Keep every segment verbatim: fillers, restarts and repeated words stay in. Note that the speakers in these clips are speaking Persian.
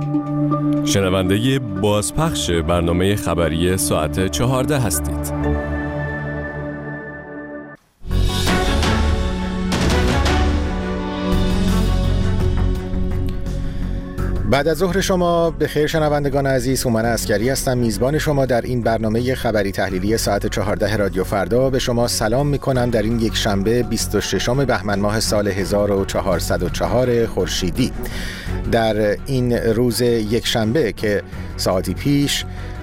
شنونده بازپخش برنامه خبری ساعت چهارده هستید. بعد از ظهر شما به خیر شنوندگان عزیز. هومن عسکری هستم، میزبان شما در این برنامه خبری تحلیلی ساعت چهارده رادیو فردا. به شما سلام میکنم در این یک شنبه بیست و ششم بهمن ماه سال هزار و چهارصد و چهار خورشیدی. در این روز یک شنبه که ساعتی پیش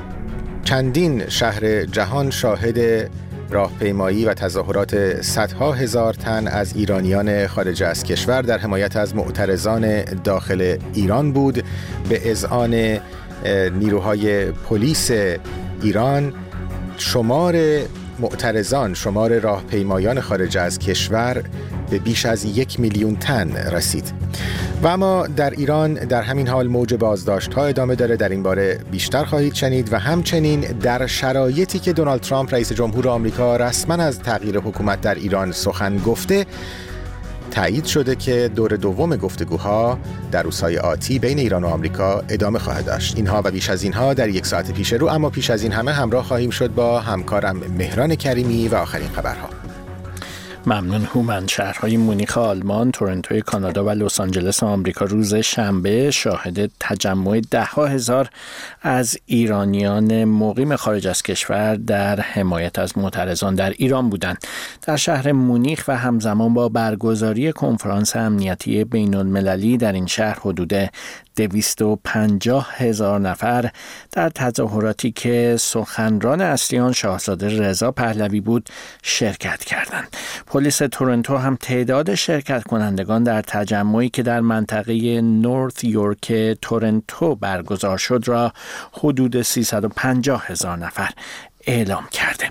چندین شهر جهان شاهد راهپیمایی و تظاهرات صدها هزار تن از ایرانیان خارج از کشور در حمایت از معترضان داخل ایران بود به اذعان نیروهای پلیس ایران، شمار معترضان، شمار راهپیمایان خارج از کشور به بیش از یک میلیون تن رسید. و اما در ایران در همین حال موج بازداشت‌ها ادامه داره. در این باره بیشتر خواهید شنید. و همچنین در شرایطی که دونالد ترامپ رئیس جمهور آمریکا رسما از تغییر حکومت در ایران سخن گفته، تایید شده که دور دوم گفتگوها در روزهای آتی بین ایران و آمریکا ادامه خواهد داشت. اینها و بیش از اینها در یک ساعت پیش رو، اما پیش از این همه همراه خواهیم شد با همکارم مهران کریمی و آخرین خبرها. ممنون هومن. شهرهای مونیخ آلمان، تورنتو کانادا و لس آنجلس آمریکا روز شنبه شاهد تجمع ده ها هزار از ایرانیان مقیم خارج از کشور در حمایت از معترضان در ایران بودند. در شهر مونیخ و همزمان با برگزاری کنفرانس امنیتی بین المللی در این شهر حدود دویست و پنجاه هزار نفر در تظاهراتی که سخنران اصلی آن شاهزاده رضا پهلوی بود شرکت کردند. پلیس تورنتو هم تعداد شرکت کنندگان در تجمعی که در منطقه نورث یورک تورنتو برگزار شد را حدود سیصد و پنجاه هزار نفر اعلام کرده.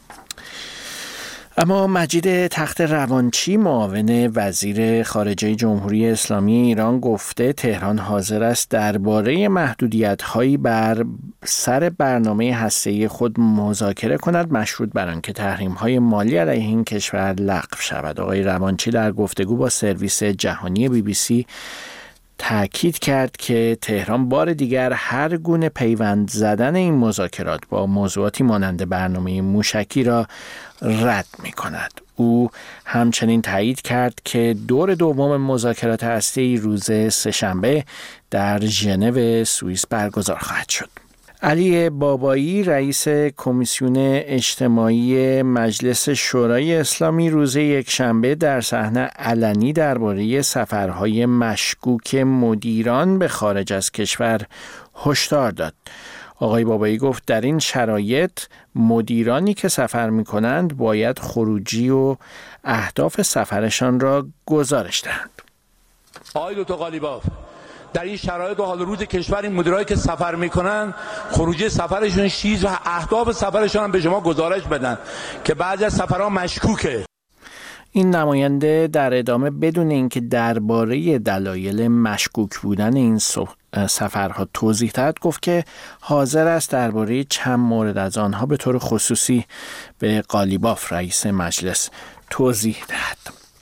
اما مجید تخت روانچی، معاون وزیر خارجه جمهوری اسلامی ایران، گفته تهران حاضر است درباره محدودیت‌هایی بر سر برنامه هسته‌ای خود مذاکره کند، مشروط بر آنکه تحریم‌های مالی علیه این کشور لغو شود. آقای روانچی در گفتگو با سرویس جهانی بی بی سی تأکید کرد که تهران بار دیگر هر گونه پیوند زدن این مذاکرات با موضوعاتی مانند برنامه موشکی را رد می کند. او همچنین تایید کرد که دور دوم مذاکرات هسته‌ای روز سه‌شنبه در ژنو سوئیس برگزار خواهد شد. علی بابایی، رئیس کمیسیون اجتماعی مجلس شورای اسلامی، روز یکشنبه در صحنه علنی درباره سفرهای مشکوک مدیران به خارج از کشور هشدار داد. آقای بابایی گفت در این شرایط مدیرانی که سفر می‌کنند باید خروجی و اهداف سفرشان را گزارش دهند. آقای دکتر قالیباف، در این شرایط و حال روز کشور این مدیرایی که سفر میکنن خروجی سفرشون چیز و اهداف سفرشون هم به شما گزارش بدن که بعضی از سفرها مشکوکه. این نماینده در ادامه بدون اینکه درباره دلایل مشکوک بودن این سفرها توضیح دهد گفت که حاضر است درباره چند مورد از آنها به طور خصوصی به قالیباف رئیس مجلس توضیح دهد.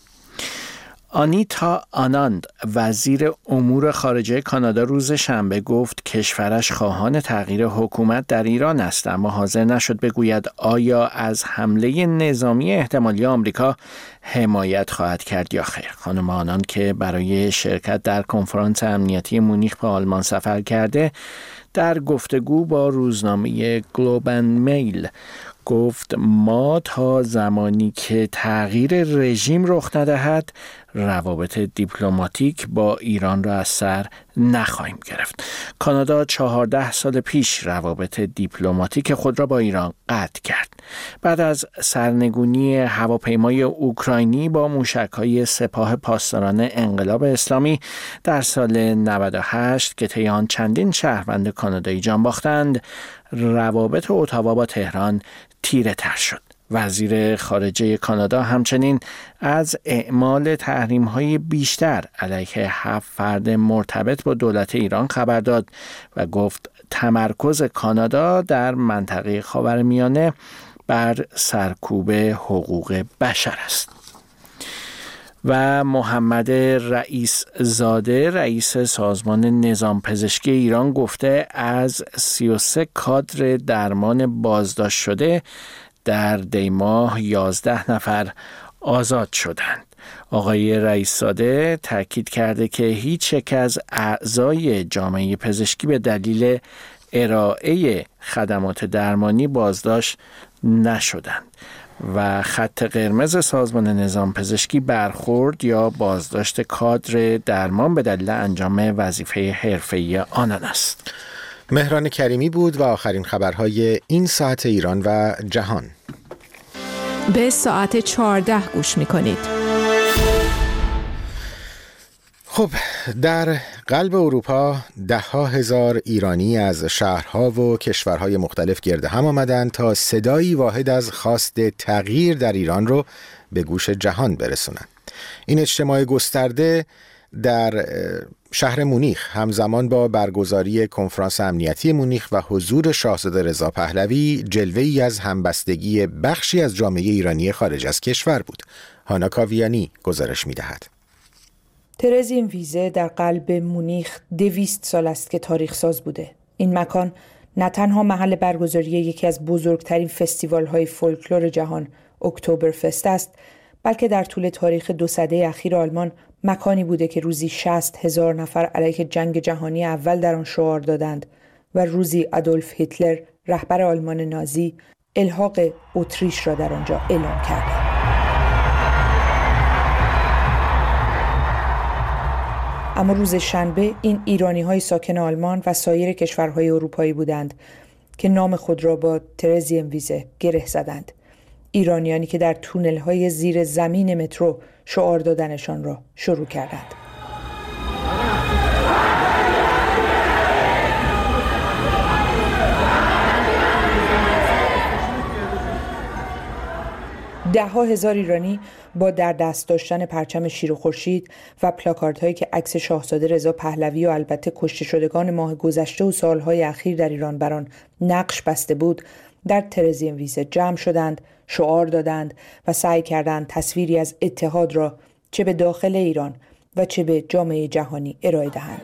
آنیتا آناند، وزیر امور خارجه کانادا، روز شنبه گفت کشورش خواهان تغییر حکومت در ایران است، اما حاضر نشد بگوید آیا از حمله نظامی احتمالی آمریکا حمایت خواهد کرد یا خیر. خانم آناند که برای شرکت در کنفرانس امنیتی مونیخ به آلمان سفر کرده، در گفتگو با روزنامه گلوب اند میل گفت ما تا زمانی که تغییر رژیم رخ ندهد روابط دیپلماتیک با ایران را از سر نخواهیم گرفت. کانادا چهارده سال پیش روابط دیپلماتیک خود را با ایران قطع کرد. بعد از سرنگونی هواپیمای اوکراینی با موشک‌های سپاه پاسداران انقلاب اسلامی در سال نود و هشت که طی آن چندین شهروند کانادایی جان باختند، روابط اتاوا با تهران تیره تر شد. وزیر خارجه کانادا همچنین از اعمال تحریم‌های بیشتر علیه هفت فرد مرتبط با دولت ایران خبر داد و گفت تمرکز کانادا در منطقه خاورمیانه بر سرکوب حقوق بشر است. و محمد رئیس زاده رئیس سازمان نظام پزشکی ایران گفته از سی و سه کادر درمان بازداشت شده در دی ماه یازده نفر آزاد شدند. آقای رئیس زاده تاکید کرده که هیچ یک از اعضای جامعه پزشکی به دلیل ارائه خدمات درمانی بازداشت نشدند و خط قرمز سازمان نظام پزشکی برخورد یا بازداشت کادر درمان به دلیل انجام وظیفه حرفه‌ای آنان است. مهران کریمی بود و آخرین خبرهای این ساعت ایران و جهان. به ساعت چهارده گوش می‌کنید. خب، در قلب اروپا ده ها هزار ایرانی از شهرها و کشورهای مختلف گرد هم آمدند تا صدایی واحد از خواست تغییر در ایران رو به گوش جهان برسونند. این اجتماع گسترده در شهر مونیخ همزمان با برگزاری کنفرانس امنیتی مونیخ و حضور شاهزاده رضا پهلوی جلوه‌ای از همبستگی بخشی از جامعه ایرانی خارج از کشور بود. هانا کاویانی گزارش می‌دهد. ترزین ویزه در قلب مونیخ دویست سال است که تاریخ ساز بوده. این مکان نه تنها محل برگزاری یکی از بزرگترین فستیوال‌های فولکلور جهان، اکتبرفست است، بلکه در طول تاریخ دو سده اخیر آلمان مکانی بوده که روزی شصت هزار نفر علیه جنگ جهانی اول در آن شعار دادند و روزی آدولف هیتلر رهبر آلمان نازی الحاق اتریش را در آنجا اعلام کرد. اما روز شنبه این ایرانی‌های ساکن آلمان و سایر کشورهای اروپایی بودند که نام خود را با ترزین ویزه گره زدند. ایرانیانی که در تونل‌های زیر زمین مترو شعار دادنشان را شروع کردند. ده ها هزار ایرانی با در دست داشتن پرچم شیر و خورشید و پلاکاردهایی که عکس شاهزاده رضا پهلوی و البته کشته شدگان ماه گذشته و سالهای اخیر در ایران بر آن نقش بسته بود، در ترزین ویزه جمع شدند، شعار دادند و سعی کردند تصویری از اتحاد را چه به داخل ایران و چه به جامعه جهانی ارائه دهند.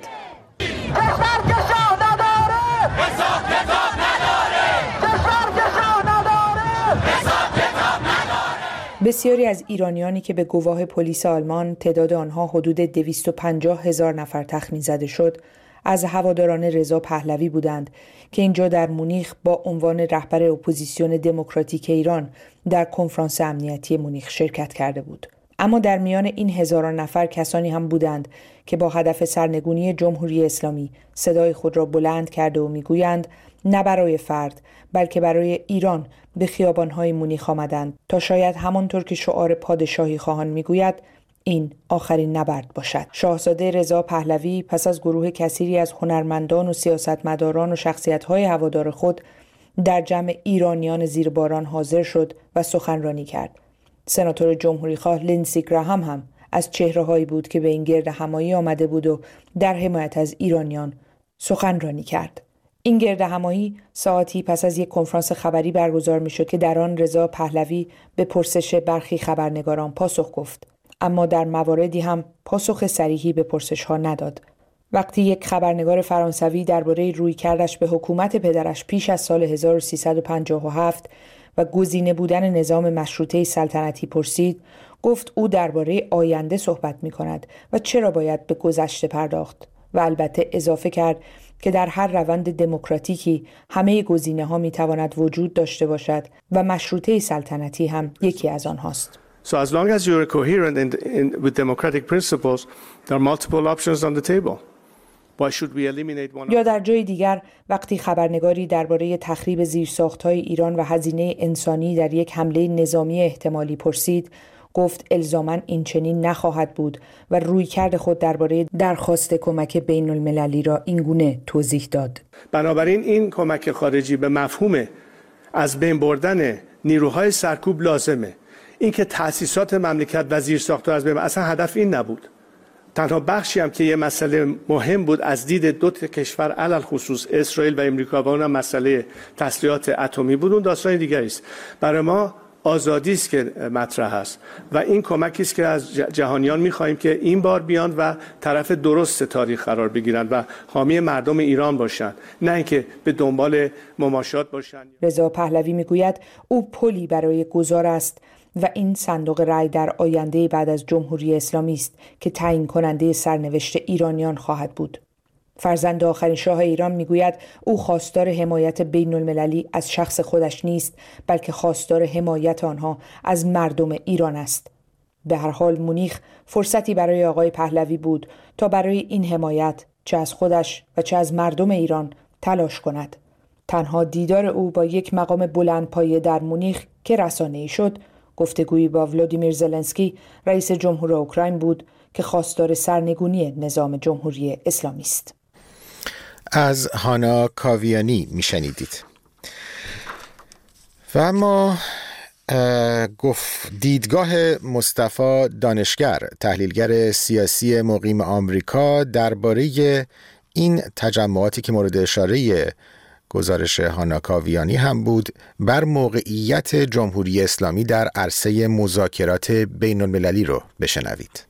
بسیاری از ایرانیانی که به گواه پلیس آلمان تعداد آنها حدود دویست و پنجاه هزار نفر تخمین زده شد، از هواداران رضا پهلوی بودند که اینجا در مونیخ با عنوان رهبر اپوزیسیون دموکراتیک ایران در کنفرانس امنیتی مونیخ شرکت کرده بود. اما در میان این هزاران نفر کسانی هم بودند که با هدف سرنگونی جمهوری اسلامی صدای خود را بلند کرده و میگویند نه برای فرد بلکه برای ایران به خیابان‌های مونیخ آمدند تا شاید همانطور که شعار پادشاهی خواهان میگوید این آخرین نبرد باشد. شاهزاده رضا پهلوی پس از گروه کثیری از هنرمندان و سیاستمداران و شخصیت‌های هوادار خود در جمع ایرانیان زیر باران حاضر شد و سخنرانی کرد. سناتور جمهوری‌خواه لینسی گراهام هم از چهره‌هایی بود که به این گرد همایی آمده بود و در حمایت از ایرانیان سخنرانی کرد. این گرد همایی ساعتی پس از یک کنفرانس خبری برگزار می‌شد که در آن رضا پهلوی به پرسش برخی خبرنگاران پاسخ گفت، اما در مواردی هم پاسخ صریحی به پرسش‌ها نداد. وقتی یک خبرنگار فرانسوی درباره رویکردش به حکومت پدرش پیش از سال هزار و سیصد و پنجاه و هفت و گزینه بودن نظام مشروطه سلطنتی پرسید، گفت او درباره آینده صحبت می‌کند و چرا باید به گذشته پرداخت و البته اضافه کرد که در هر روند دموکراتیکی همه گزینه‌ها می‌تواند وجود داشته باشد و مشروطه سلطنتی هم یکی از آنهاست. So as long as you're coherent in, in, with democratic principles, there are multiple options on the table. Why should we eliminate one? یا در جای دیگر وقتی خبرنگاری درباره تخریب زیرساخت‌های ایران و هزینه انسانی در یک حمله نظامی احتمالی پرسید، گفت الزاماً این چنین نخواهد بود و رویکرد خود درباره درخواست کمک بین المللی را این گونه توضیح داد. بنابراین این کمک خارجی به مفهوم از بین بردن نیروهای سرکوب لازمه. اینکه تأسیسات مملکت و زیرساخت‌ها از بین، اصلا هدف این نبود. تنها بخشی هم که یه مسئله مهم بود از دید دو تا کشور علل خصوص اسرائیل و امریکا و اونم مسئله تسلیحات اتمی بود، اون داستان دیگری است. برای ما آزادی است که مطرح است و این کمکی است که از جهانیان می‌خواهیم که این بار بیان و طرف درست تاریخ قرار بگیرند و حامی مردم ایران باشند، نه اینکه به دنبال مماشات باشند. رضا پهلوی میگوید او پلی برای گذار است و این صندوق رای در آینده بعد از جمهوری اسلامی است که تعیین کننده سرنوشت ایرانیان خواهد بود. فرزند آخرین شاه ایران میگوید او خواستار حمایت بین المللی از شخص خودش نیست، بلکه خواستار حمایت آنها از مردم ایران است. به هر حال مونیخ فرصتی برای آقای پهلوی بود تا برای این حمایت چه از خودش و چه از مردم ایران تلاش کند. تنها دیدار او با یک مقام بلندپایه در مونیخ که رسانه‌ای شد، گفتگویی با ولادیمیر زلنسکی رئیس جمهور اوکراین بود که خواستار سرنگونی نظام جمهوری اسلامی است. از هانا کاویانی میشنیدید. و اما گفت دیدگاه مصطفی دانشگر، تحلیلگر سیاسی مقیم آمریکا، درباره این تجمعاتی که مورد اشاره گزارش هانا کاویانی هم بود بر موقعیت جمهوری اسلامی در عرصه مذاکرات بین المللی رو بشنوید.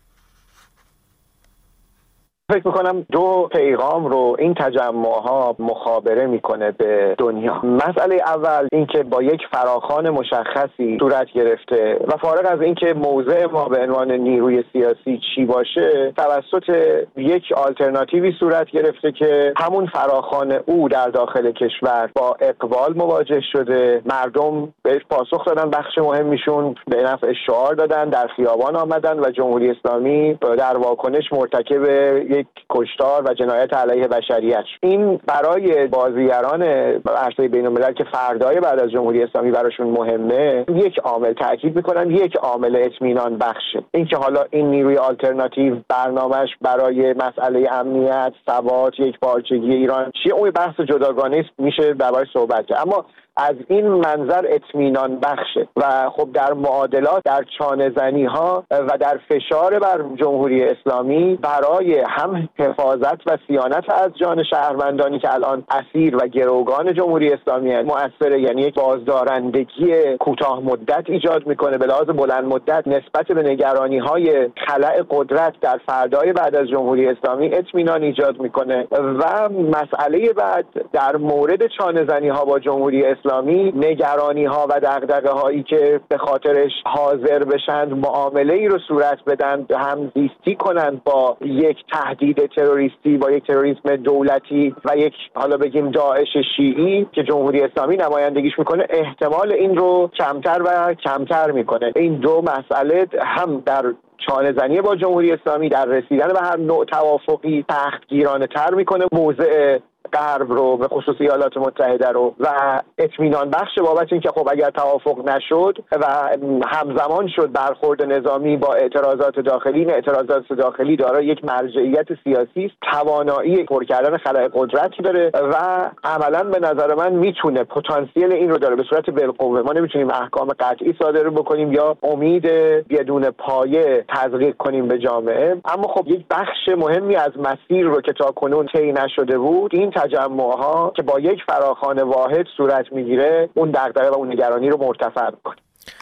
فکر میکنم دو پیغام رو این تجمعها مخابره میکنه به دنیا. مسئله اول اینکه با یک فراخوان مشخصی صورت گرفته و فارغ از اینکه موضع ما به عنوان نیروی سیاسی چی باشه، توسط یک آلترناتیوی صورت گرفته که همون فراخوان او در داخل کشور با اقبال مواجه شده. مردم بهش پاسخ دادن، بخش مهمیشون به نفع شعار دادن، در خیابان آمدن و جمهوری اسلامی در واکنش مرتکب یک کشتار و جنایت علیه بشریت. این برای بازیگران عرصه بین‌الملل که فردای بعد از جمهوری اسلامی براشون مهمه، یک عامل تاکید میکنن، یک عامل اطمینان بخشه. اینکه حالا این نیروی آلترناتیو برنامه‌اش برای مسئله امنیت، ثبات، یک پارچگی ایران چیه، اون بحث جداگانه است، میشه دربارش صحبت کرد. اما از این منظر اطمینان بخشه و خب در معادلات، در چانه‌زنی ها و در فشار بر جمهوری اسلامی برای هم حفاظت و صیانت از جان شهروندانی که الان اسیر و گروگان جمهوری اسلامی مؤثره، یعنی یک بازدارندگی کوتاه مدت ایجاد میکنه، به لحاظ بلند مدت نسبت به نگرانی های خلأ قدرت در فردای بعد از جمهوری اسلامی اطمینان ایجاد میکنه. و مسئله بعد در مورد چانه‌زنی ها با جمهوری اسلامی اسلامی، نگرانی ها و دغدغه هایی که به خاطرش حاضر بشن معامله ای رو صورت بدن، هم زیستی کنند با یک تهدید تروریستی، با یک تروریسم دولتی و یک حالا بگیم داعش شیعی که جمهوری اسلامی نمایندگیش میکنه، احتمال این رو کمتر و کمتر میکنه. این دو مسئله هم در چانه‌زنی با جمهوری اسلامی، در رسیدن به هر نوع توافقی سختگیرانه تر میکنه موضع غرب رو، به خصوص ایالات متحده رو، و اطمینان بخش بابت این که خب اگر توافق نشد و همزمان شد برخورد نظامی با اعتراضات داخلی، این اعتراضات داخلی دارای یک مرجعیت سیاسی است، توانایی پر کردن خلأ قدرتی داره و عملاً به نظر من میتونه پتانسیل این رو داره. به صورت بالقوه ما نمیتونیم احکام قطعی صادر بکنیم یا امید بدون پایه تزریق کنیم به جامعه، اما خب یک بخش مهمی از مسیر رو که تاکنون طی نشده بود، این تجمعها که با یک فراخوان واحد صورت میگیره، اون دغدغه و اون نگرانی رو مرتفع میکنه.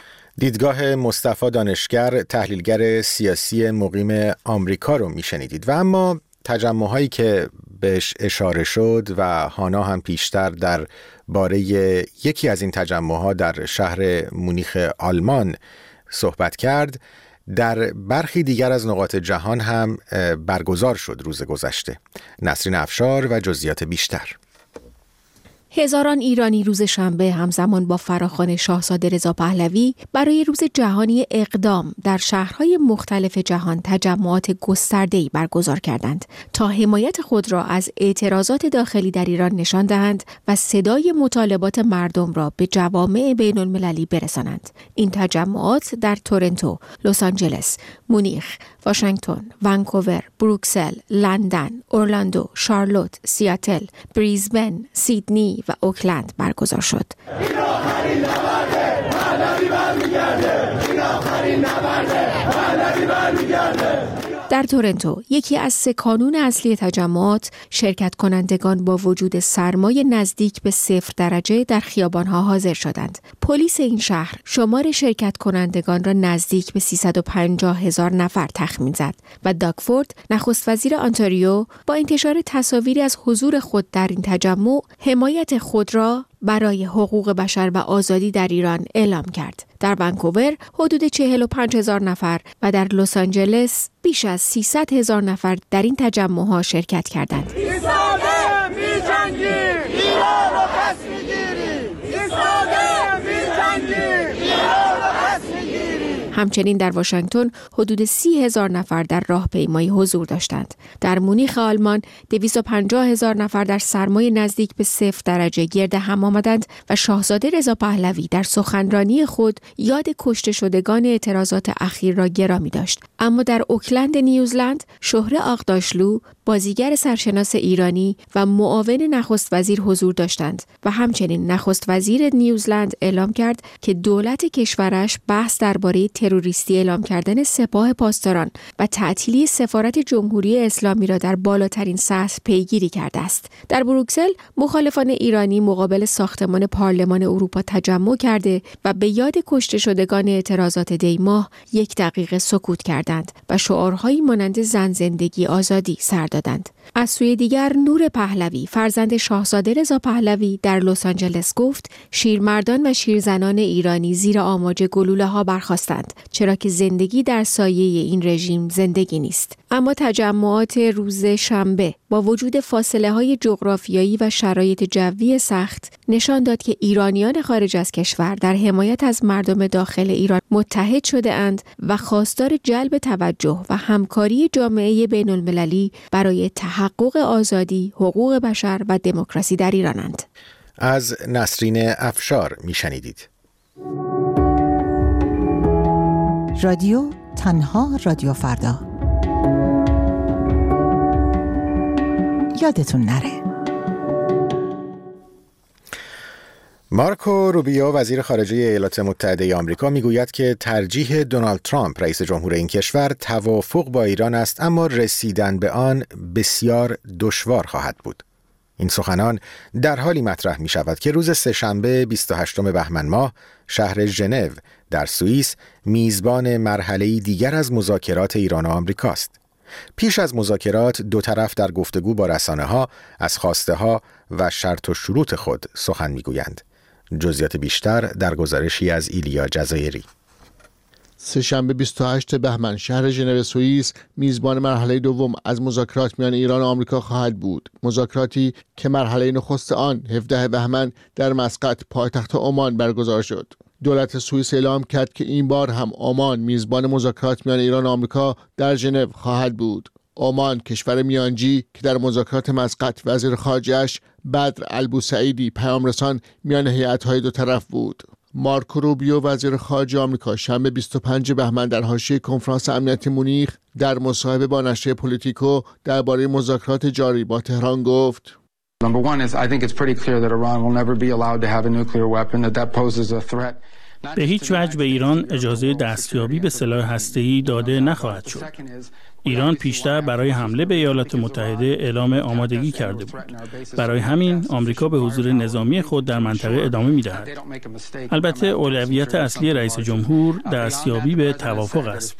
دیدگاه مصطفی دانشگر، تحلیلگر سیاسی مقیم آمریکا رو میشنیدید. و اما تجمعهایی که بهش اشاره شد و هانا هم پیشتر در باره یکی از این تجمعها در شهر مونیخ آلمان صحبت کرد، در برخی دیگر از نقاط جهان هم برگزار شد روز گذشته. نسرین افشار و جزئیات بیشتر. هزاران ایرانی روز شنبه همزمان با فراخوان شاهزاده رضا پهلوی برای روز جهانی اقدام در شهرهای مختلف جهان تجمعات گسترده‌ای برگزار کردند تا حمایت خود را از اعتراضات داخلی در ایران نشان دهند و صدای مطالبات مردم را به جوامع بین المللی برسانند. این تجمعات در تورنتو، لس آنجلس، مونیخ، واشنگتن، ونکوور، بروکسل، لندن، اورلاندو، شارلوت، سیاتل، بریزبن، سیدنی و اوکلند برگزار شد. این آخرین نبرده، پهلوی برمیگرده. این آخرین نبرده، پهلوی برمیگرده. در تورنتو، یکی از سه کانون اصلی تجمعات، شرکت کنندگان با وجود سرمای نزدیک به صفر درجه در خیابانها حاضر شدند. پلیس این شهر شمار شرکت کنندگان را نزدیک به سیصد و پنجاه هزار نفر تخمین زد و داگ فورد، نخست وزیر آنتاریو، با انتشار تصاویری از حضور خود در این تجمع، حمایت خود را برای حقوق بشر و آزادی در ایران اعلام کرد. در ونکوور حدود چهل و پنج هزار نفر و در لس آنجلس بیش از سیصد هزار نفر در این تجمع‌ها شرکت کردند. ایستاده می‌جنگیم، ایران رو پس می‌گیریم. ایستاده می‌جنگیم، ایران رو پس می‌گیریم. همچنین در واشنگتن حدود سی هزار نفر در راهپیمایی حضور داشتند. در مونیخ آلمان دویست و پنجاه هزار نفر در سرمای نزدیک به صفر درجه گرد هم آمدند و شاهزاده رضا پهلوی در سخنرانی خود یاد کشته شدگان اعتراضات اخیر را گرامی داشت. اما در اوکلند نیوزلند، شهره آقداشلو، بازیگر سرشناس ایرانی و معاون نخست وزیر حضور داشتند و همچنین نخست وزیر نیوزلند اعلام کرد که دولت کشورش بحث درباره تروریستی اعلام کردن سپاه پاسداران و تعطیلی سفارت جمهوری اسلامی را در بالاترین سطح پیگیری کرده است. در بروکسل، مخالفان ایرانی مقابل ساختمان پارلمان اروپا تجمع کرده و به یاد کشته شدگان اعتراضات دی ماه یک دقیقه سکوت کردند و شعارهایی مانند زن زندگی آزادی سر دادند. از سوی دیگر، نور پهلوی، فرزند شاهزاده رضا پهلوی، در لس آنجلس گفت شیرمردان و شیرزنان ایرانی زیر آماج گلوله ها برخاستند، چرا که زندگی در سایه این رژیم زندگی نیست. اما تجمعات روز شنبه با وجود فاصله های جغرافیایی و شرایط جوی سخت نشان داد که ایرانیان خارج از کشور در حمایت از مردم داخل ایران متحد شده اند و خواستار جلب توجه و همکاری جامعه بین المللی برای تحقق آزادی، حقوق بشر و دموکراسی در ایرانند. از نسرین افشار میشنیدید. رادیو تنها رادیو فردا. یادتون نره. مارکو روبیو، وزیر خارجه ایالات متحده آمریکا، میگوید که ترجیح دونالد ترامپ، رئیس جمهور این کشور، توافق با ایران است، اما رسیدن به آن بسیار دشوار خواهد بود. این سخنان در حالی مطرح می شود که روز سه‌شنبه بیست و هشتم بهمن ماه شهر ژنو در سوئیس میزبان مرحله دیگر از مذاکرات ایران و آمریکا است. پیش از مذاکرات دو طرف در گفتگو با رسانه‌ها از خواسته‌ها و شرط و شروط خود سخن می‌گویند. جزئیات بیشتر در گزارشی از ایلیا جزایری. سه‌شنبه بیست و هشتم بهمن شهر ژنو سوئیس میزبان مرحله دوم از مذاکرات میان ایران و آمریکا خواهد بود. مذاکراتی که مرحله نخست آن هفدهم بهمن در مسقط پایتخت عمان برگزار شد. دولت سوئیس اعلام کرد که این بار هم عمان میزبان مذاکرات میان ایران و آمریکا در ژنو خواهد بود. عمان، کشور میانجی که در مذاکرات مسقط وزیر خارجه‌اش بدر البوسعیدی پیامرسان میان هیئت‌های دو طرف بود. مارکو روبیو، وزیر خارجه آمریکا، شنبه بیست و پنجم بهمن در حاشیه کنفرانس امنیتی مونیخ در مصاحبه با نشریه پولیتیکو درباره مذاکرات جاری با تهران گفت: Number one is I think it's pretty clear that Iran will never be allowed to have a nuclear weapon, that that poses a threat. به هیچ وجه به ایران اجازه دستیابی به سلاح هسته‌ای داده نخواهد شد. ایران پیشتر برای حمله به ایالات متحده اعلام آمادگی کرده بود. برای همین آمریکا به حضور نظامی خود در منطقه ادامه می‌دهد. البته اولویت اصلی رئیس جمهور دستیابی به توافق است.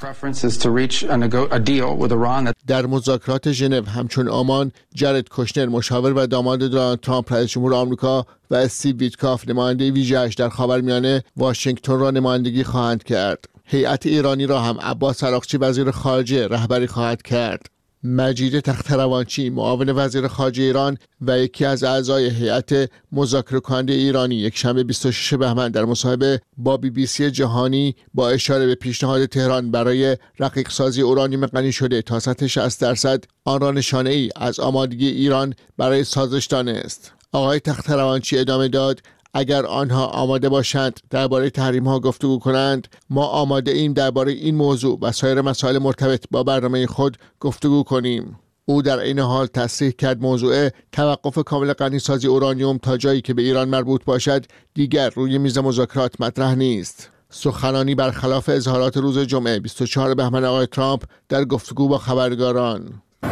در مذاکرات ژنو همچون عمان، جرد کوشنر، مشاور و داماد دونالد ترامپ رئیس جمهور آمریکا، و استیو ویتکاف، نماینده ویژه‌اش در خاورمیانه، واشنگتن را نمایندگی خواهند کرد. هیئت ایرانی را هم عباس عراقچی، وزیر خارجه، رهبری خواهد کرد. مجید تخت‌روانچی، معاون وزیر خارجه ایران و یکی از اعضای هیئت مذاکره کننده ایرانی، یک شنبه بیست و ششم بهمن در مصاحبه با بی بی سی جهانی با اشاره به پیشنهاد تهران برای رقیق سازی اورانیوم غنی شده تا سطح شصت درصد آن را نشانه‌ای از آمادگی ایران برای سازش دانست. آقای تخت‌روانچی ادامه داد: اگر آنها آماده باشند درباره تحریم ها گفتگو کنند، ما آماده ایم درباره این موضوع و سایر مسائل مرتبط با برنامه خود گفتگو کنیم. او در این حال تصریح کرد موضوع توقف کامل غنیسازی اورانیوم تا جایی که به ایران مربوط باشد دیگر روی میز مذاکرات مطرح نیست. سخنانی برخلاف اظهارات روز جمعه بیست و چهارم بهمن آقای ترامپ در گفتگو با خبرنگاران.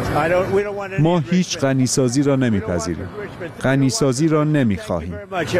ما هیچ غنیسازی را نمیپذیریم. غنیسازی را نمیخواهیم.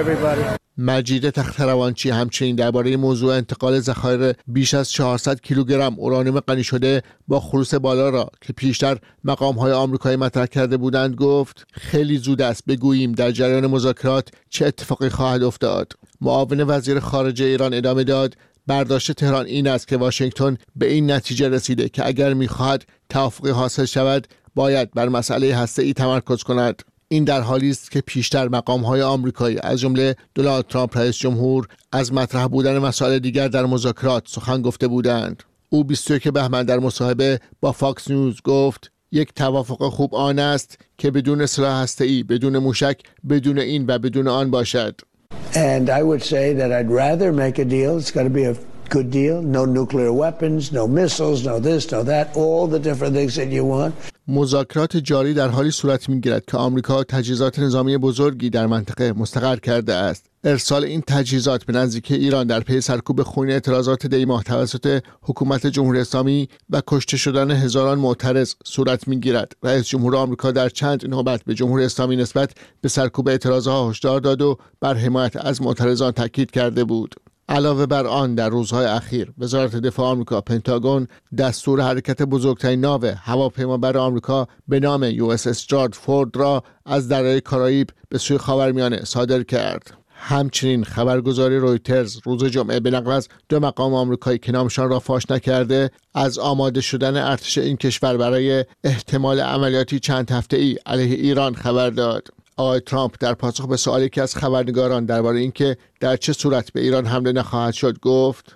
مجید تختروانچی همچنین درباره موضوع انتقال ذخایر بیش از چهارصد کیلوگرم اورانیوم غنی شده با خلوص بالا را که پیشتر مقام‌های آمریکایی مطرح کرده بودند گفت خیلی زود است بگوییم در جریان مذاکرات چه اتفاقی خواهد افتاد. معاون وزیر خارجه ایران ادامه داد برداشت تهران این است که واشنگتن به این نتیجه رسیده که اگر می‌خواهد توافقی حاصل شود باید بر مسئله هسته‌ای تمرکز کند. این در حالی است که پیشتر مقام‌های آمریکایی از جمله دونالد ترامپ رئیس جمهور از مطرح بودن مسائل دیگر در مذاکرات سخن گفته بودند. او بیست و یکم بهمن در مصاحبه با فاکس نیوز گفت یک توافق خوب آن است که بدون سلاح هسته‌ای، بدون موشک، بدون این و بدون آن باشد. And I would say that I'd rather make a deal. It's got to be a good deal. No nuclear weapons, no missiles, no this, no that, all the different things that you want. مذاکرات جاری در حالی صورت می‌گیرد که آمریکا تجهیزات نظامی بزرگی در منطقه مستقر کرده است. ارسال این تجهیزات به نزدیکی ایران در پی سرکوب خونی اعتراضات دی ماه توسط حکومت جمهوری اسلامی و کشته شدن هزاران معترض صورت می‌گیرد. رئیس جمهور آمریکا در چند نوبت به جمهوری اسلامی نسبت به سرکوب اعتراضها هشدار داد و بر حمایت از معترضان تاکید کرده بود. علاوه بر آن در روزهای اخیر وزارت دفاع آمریکا پنتاگون دستور حرکت بزرگترین ناو هواپیمابر آمریکا به نام یو اس استراد فورد را از دریای کارائیب به سوی خاورمیانه صادر کرد. همچنین خبرگزاری رویترز روز جمعه به نقل از دو مقام آمریکایی که نامشان را فاش نکرده از آماده شدن ارتش این کشور برای احتمال عملیاتی چند هفته‌ای علیه ایران خبر داد. آقای ترامپ در پاسخ به سوالی که از خبرنگاران درباره اینکه در چه صورت به ایران حمله نخواهد شد گفت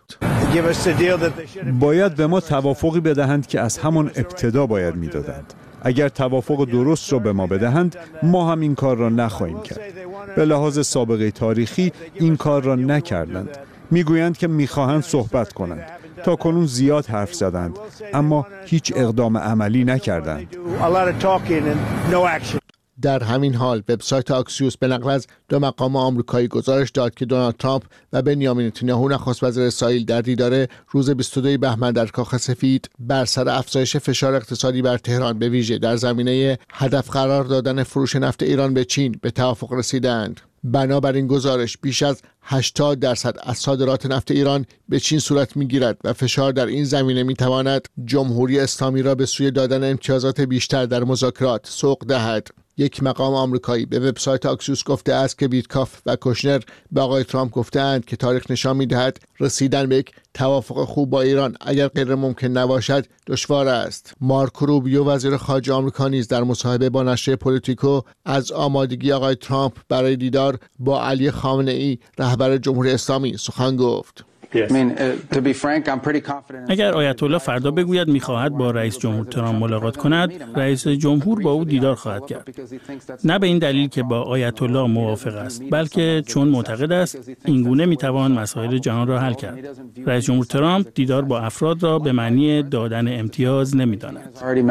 باید به ما توافقی بدهند که از همان ابتدا باید میدادند. اگر توافق درست را به ما بدهند ما هم این کار را نخواهیم کرد. به لحاظ سابقه تاریخی این کار را نکردند. میگویند که میخواهند صحبت کنند. تا کنون زیاد حرف زدند اما هیچ اقدام عملی نکردند. در همین حال وبسایت آکسیوس به نقل از دو مقام آمریکایی گزارش داد که دونالد ترامپ و بنیامین نتانیاهو نخست وزیر اسرائیل در دیدار روز بیست و دوم بهمن در کاخ سفید بر سر افزایش فشار اقتصادی بر تهران به ویژه در زمینه هدف قرار دادن فروش نفت ایران به چین به توافق رسیدند. بنابراین گزارش بیش از هشتاد درصد از صادرات نفت ایران به چین صورت می‌گیرد و فشار در این زمینه می‌تواند جمهوری اسلامی را به سوی دادن امتیازات بیشتر در مذاکرات سوق دهد. یک مقام آمریکایی به وبسایت آکسیوس گفته است که ویتکاف و کوشنر به آقای ترامپ گفته‌اند که تاریخ نشان می‌دهد رسیدن به یک توافق خوب با ایران اگر غیر ممکن نباشد دشوار است. مارکو روبیو وزیر خارجه آمریکا نیز در مصاحبه با نشریه پولیتیکو از آمادگی آقای ترامپ برای دیدار با علی خامنه‌ای رهبر جمهوری اسلامی سخن گفت. اگر آیت الله فردا بگوید می‌خواهد با رئیس جمهور ترامپ ملاقات کند، رئیس جمهور با او دیدار خواهد کرد. نه به این دلیل که با آیت الله موافق است، بلکه چون معتقد است این گونه می‌توان مسائل جهان را حل کرد. رئیس جمهور ترامپ دیدار با افراد را به معنی دادن امتیاز نمی‌داند.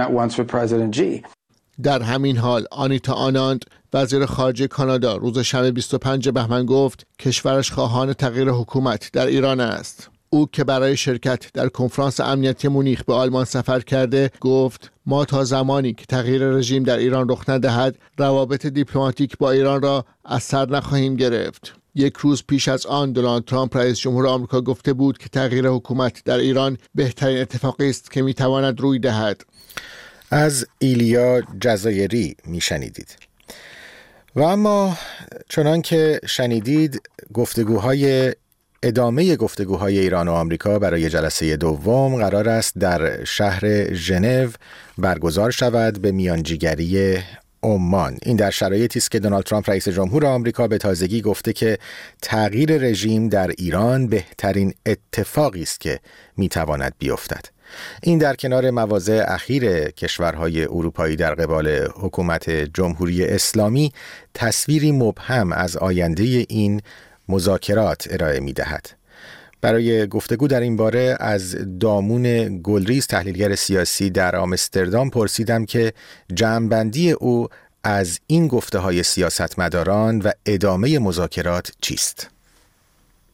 در همین حال آنیتا آناند وزیر خارجه کانادا روز شنبه بیست و پنجم بهمن گفت کشورش خواهان تغییر حکومت در ایران است. او که برای شرکت در کنفرانس امنیتی مونیخ به آلمان سفر کرده گفت ما تا زمانی که تغییر رژیم در ایران رخ ندهد روابط دیپلماتیک با ایران را از سر نخواهیم گرفت. یک روز پیش از آن دونالد ترامپ رئیس جمهور آمریکا گفته بود که تغییر حکومت در ایران بهترین اتفاقی است که میتواند روی دهد. از ایلیا جزایری میشنیدید. و اما چنان که شنیدید گفتگوهای ادامه گفتگوهای ایران و آمریکا برای جلسه دوم قرار است در شهر ژنو برگزار شود به میانجیگری عمان. این در شرایطی است که دونالد ترامپ رئیس جمهور آمریکا به تازگی گفته که تغییر رژیم در ایران بهترین اتفاقی است که میتواند بیفتد. این در کنار مواضع اخیر کشورهای اروپایی در قبال حکومت جمهوری اسلامی تصویری مبهم از آینده این مذاکرات ارائه می‌دهد. برای گفتگو در این باره از دامون گلریز تحلیلگر سیاسی در آمستردام پرسیدم که جمع‌بندی او از این گفته‌های سیاستمداران و ادامه مذاکرات چیست؟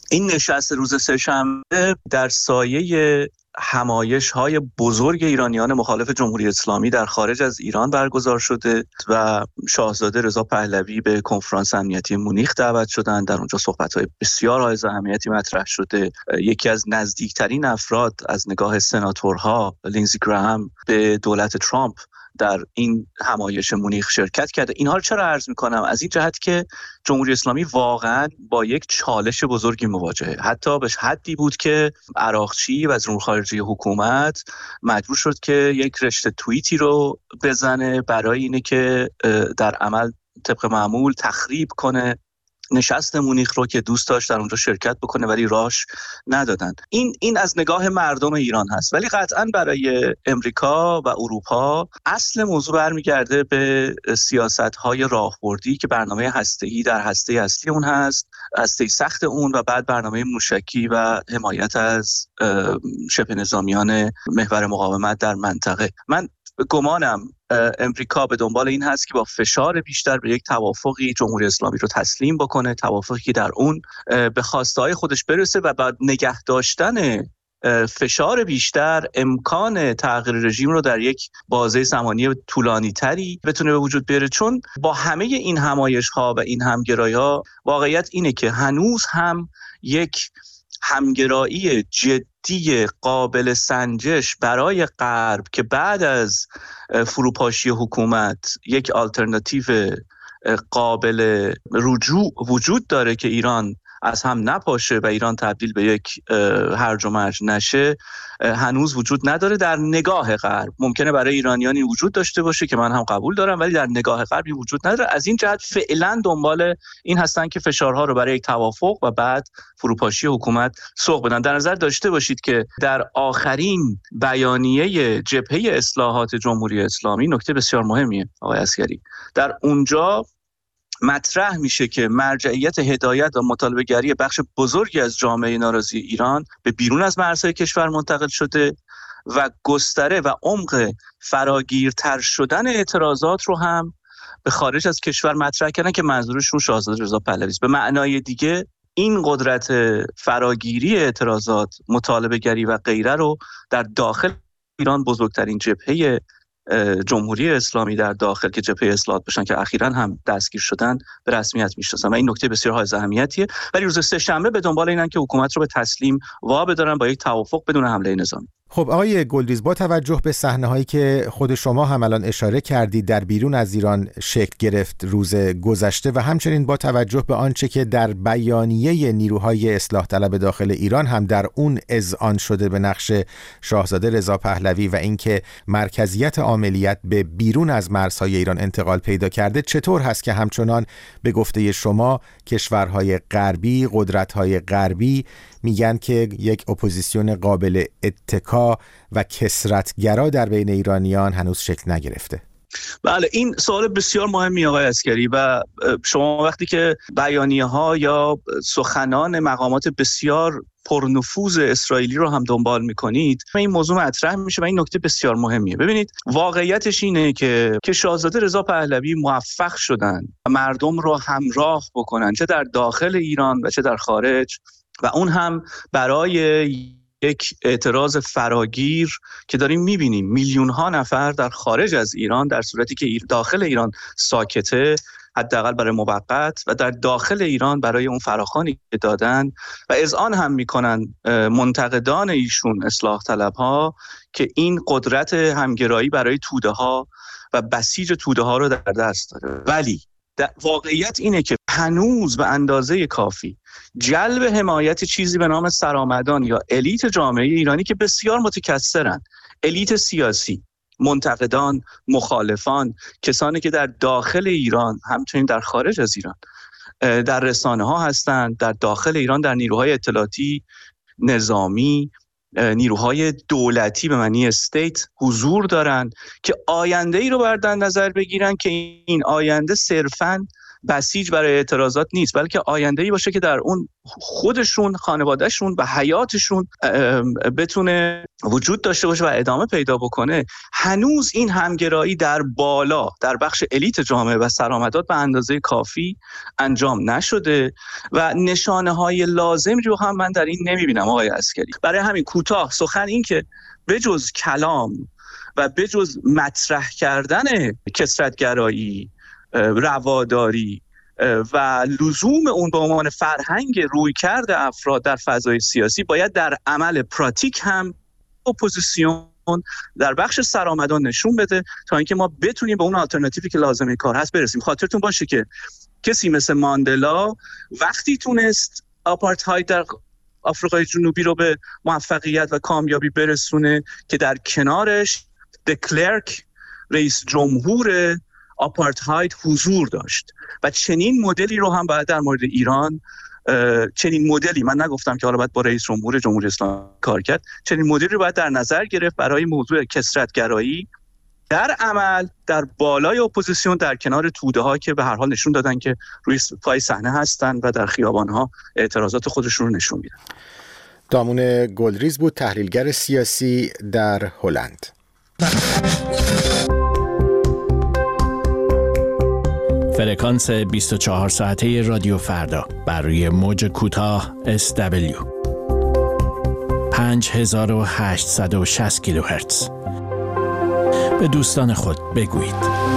این نشست روز سه‌شنبه در سایه همایش‌های بزرگ ایرانیان مخالف جمهوری اسلامی در خارج از ایران برگزار شده و شاهزاده رضا پهلوی به کنفرانس امنیتی مونیخ دعوت شدند. در اونجا صحبت‌های بسیار حائز اهمیتی مطرح شده. یکی از نزدیکترین افراد از نگاه سناتورها، لینزی گراهام، به دولت ترامپ در این همایش مونیخ شرکت کرده. اینها رو چرا عرض می‌کنم؟ از این جهت که جمهوری اسلامی واقعاً با یک چالش بزرگی مواجهه. حتی به حدی بود که عراقچی وزیر امور خارجه حکومت مجبور شد که یک رشته توییتی رو بزنه برای اینه که در عمل طبق معمول تخریب کنه نشست مونیخ رو که دوست داشت در اونجا شرکت بکنه ولی راهش ندادن. این این از نگاه مردم ایران هست، ولی قطعاً برای امریکا و اروپا اصل موضوع برمیگرده به سیاست‌های راهبردی که برنامه هسته‌ای در هسته اصلی اون هست، هسته سخت اون، و بعد برنامه موشکی و حمایت از شبه نظامیان محور مقاومت در منطقه. من گمانم امریکا به دنبال این هست که با فشار بیشتر به یک توافقی جمهوری اسلامی رو تسلیم بکنه، توافقی که در اون به خواسته‌های خودش برسه و بعد نگه داشتن فشار بیشتر امکان تغییر رژیم رو در یک بازه زمانی طولانی تری بتونه به وجود بیاره. چون با همه این همایش‌ها و این همگرایی‌ها واقعیت اینه که هنوز هم یک همگرایی جدی قابل سنجش برای غرب که بعد از فروپاشی حکومت یک آلترناتیو قابل رجوع وجود داره که ایران از هم نپاشه و ایران تبدیل به یک هرج و مرج نشه، هنوز وجود نداره در نگاه غرب. ممکنه برای ایرانیانی وجود داشته باشه که من هم قبول دارم، ولی در نگاه غرب وجود نداره. از این جهت فعلا دنبال این هستن که فشارها رو برای یک توافق و بعد فروپاشی حکومت سوق بدن. در نظر داشته باشید که در آخرین بیانیه جبهه اصلاحات جمهوری اسلامی نکته بسیار مهمیه آقای عسگری، در اونجا مطرح میشه که مرجعیت هدایت و مطالبه گری بخش بزرگی از جامعه ناراضی ایران به بیرون از مرزهای کشور منتقل شده و گستره و عمق فراگیرتر شدن اعتراضات رو هم به خارج از کشور مطرح کردن که منظورشون شاهزاده رضا پهلوی است. به معنای دیگه این قدرت فراگیری اعتراضات، مطالبه گری و غیره رو در داخل ایران بزرگترین جبهه جمهوری اسلامی در داخل که جبهه اصلاحات باشن که اخیراً هم دستگیر شدن به رسمیت میشناسن و این نکته بسیار حائز اهمیتیه. ولی روز سه‌شنبه به دنبال اینن که حکومت رو به تسلیم وا بدارن با یک توافق بدون حمله نظامی. خب آقای گلریز، با توجه به صحنه‌هایی که خود شما هم الان اشاره کردید در بیرون از ایران شکل گرفت روز گذشته و همچنین با توجه به آنچه که در بیانیه نیروهای اصلاح طلب داخل ایران هم در اون اذعان شده به نقش شاهزاده رضا پهلوی و اینکه مرکزیت عاملیت به بیرون از مرزهای ایران انتقال پیدا کرده، چطور هست که همچنان به گفته شما کشورهای غربی، قدرت‌های غربی میگن که یک اپوزیسیون قابل اتکا و کثرت‌گرا در بین ایرانیان هنوز شکل نگرفته؟ بله، این سوال بسیار مهمی آقای عسگری و شما وقتی که بیانیه‌ها یا سخنان مقامات بسیار پرنفوذ اسرائیلی رو هم دنبال می‌کنید، این موضوع مطرح میشه و این نکته بسیار مهمیه. ببینید واقعیتش اینه که که شاهزاده رضا پهلوی موفق شدن مردم رو همراه بکنن، چه در داخل ایران و چه در خارج، و اون هم برای یک اعتراض فراگیر که داریم میبینیم میلیون ها نفر در خارج از ایران در صورتی که داخل ایران ساکته، حداقل برای موقت، و در داخل ایران برای اون فراخوانی که دادن و اذعان هم میکنن منتقدان ایشون اصلاح طلب ها که این قدرت همگرایی برای توده ها و بسیج توده ها رو در دست داره. ولی واقعیت اینه که هنوز به اندازه کافی جلب حمایت چیزی به نام سرآمدان یا الیت جامعه ایرانی که بسیار متکثرن، الیت سیاسی، منتقدان، مخالفان، کسانی که در داخل ایران همچنین در خارج از ایران در رسانه ها هستند، در داخل ایران در نیروهای اطلاعاتی، نظامی، نیروهای دولتی به معنی استیت حضور دارن که آینده ای رو بر در نظر بگیرن که این آینده صرفاً بسیج برای اعتراضات نیست، بلکه آینده‌ای باشه که در اون خودشون، خانوادهشون و حیاتشون بتونه وجود داشته باشه و ادامه پیدا بکنه. هنوز این همگرایی در بالا در بخش الیت جامعه و سرآمدات به اندازه کافی انجام نشده و نشانه‌های لازمی رو هم من در این نمی‌بینم آقای عسکری. برای همین کوتاه سخن این که بجز کلام و بجز مطرح کردن کثرت‌گرایی، رواداری و لزوم اون به عنوان فرهنگ رویکرد افراد در فضای سیاسی، باید در عمل پراتیک هم اپوزیسیون در بخش سرآمدان نشون بده تا اینکه ما بتونیم به اون آلترناتیوی که لازمه کار هست برسیم. خاطرتون باشه که کسی مثل ماندلا وقتی تونست آپارتاید در آفریقای جنوبی رو به موفقیت و کامیابی برسونه که در کنارش دکلرک رئیس جمهور آپارتاید حضور داشت و چنین مدلی رو هم باید در مورد ایران، چنین مدلی، من نگفتم که حالا باید با رئیس جمهور جمهوری اسلامی کار کرد، چنین مدلی رو باید در نظر گرفت برای موضوع کثرت‌گرایی در عمل در بالای اپوزیسیون در کنار توده ها که به هر حال نشون دادن که روی پای صحنه هستن و در خیابان ها اعتراضات خودشون رو نشون میدن. دامون گلریز بود، تحلیلگر سیاسی در هلند. فرکانس بیست و چهار ساعته رادیو فردا بر روی موج کوتاه اس دبلیو پنج هزار و هشتصد و شصت کیلوهرتز. به دوستان خود بگویید.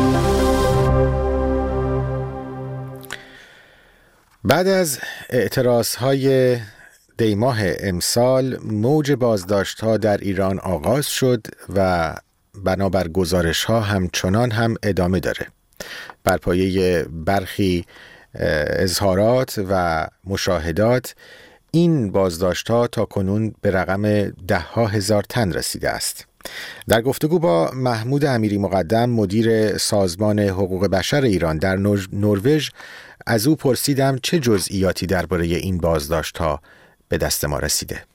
بعد از اعتراضهای دیماه امسال، موج بازداشت‌ها در ایران آغاز شد و بنابر گزارش‌ها همچنان هم ادامه داره. بر پایه برخی اظهارات و مشاهدات این بازداشت‌ها تا کنون به رقم ده ها هزار تن رسیده است. در گفتگو با محمود امیری مقدم، مدیر سازمان حقوق بشر ایران در نروژ، از او پرسیدم چه جزئیاتی درباره این بازداشت‌ها به دست ما رسیده.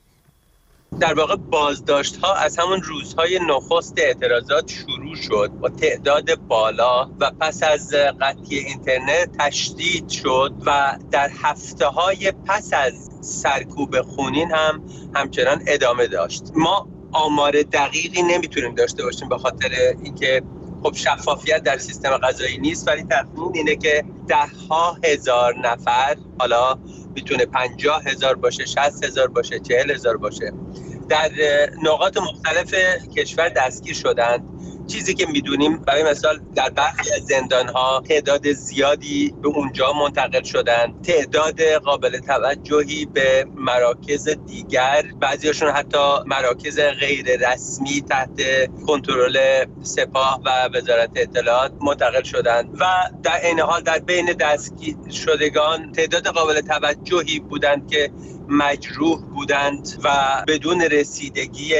در واقع بازداشت‌ها از همون روزهای نخست اعتراضات شروع شد با تعداد بالا و پس از قطعی اینترنت تشدید شد و در هفته‌های پس از سرکوب خونین هم همچنان ادامه داشت. ما آمار دقیقی نمیتونیم داشته باشیم به خاطر اینکه خب شفافیت در سیستم قضایی نیست، ولی تخمین اینه که ده ها هزار نفر، حالا میتونه پنجاه هزار باشه، شصت هزار باشه، چهل هزار باشه، در نقاط مختلف کشور دستگیر شدند. چیزی که میدونیم برای مثال در برخی از زندان‌ها تعداد زیادی به اونجا منتقل شدند، تعداد قابل توجهی به مراکز دیگر، بعضیاشون حتی مراکز غیر رسمی تحت کنترل سپاه و وزارت اطلاعات منتقل شدند و در این حال در بین دستگیر شدگان تعداد قابل توجهی بودند که مجروح بودند و بدون رسیدگی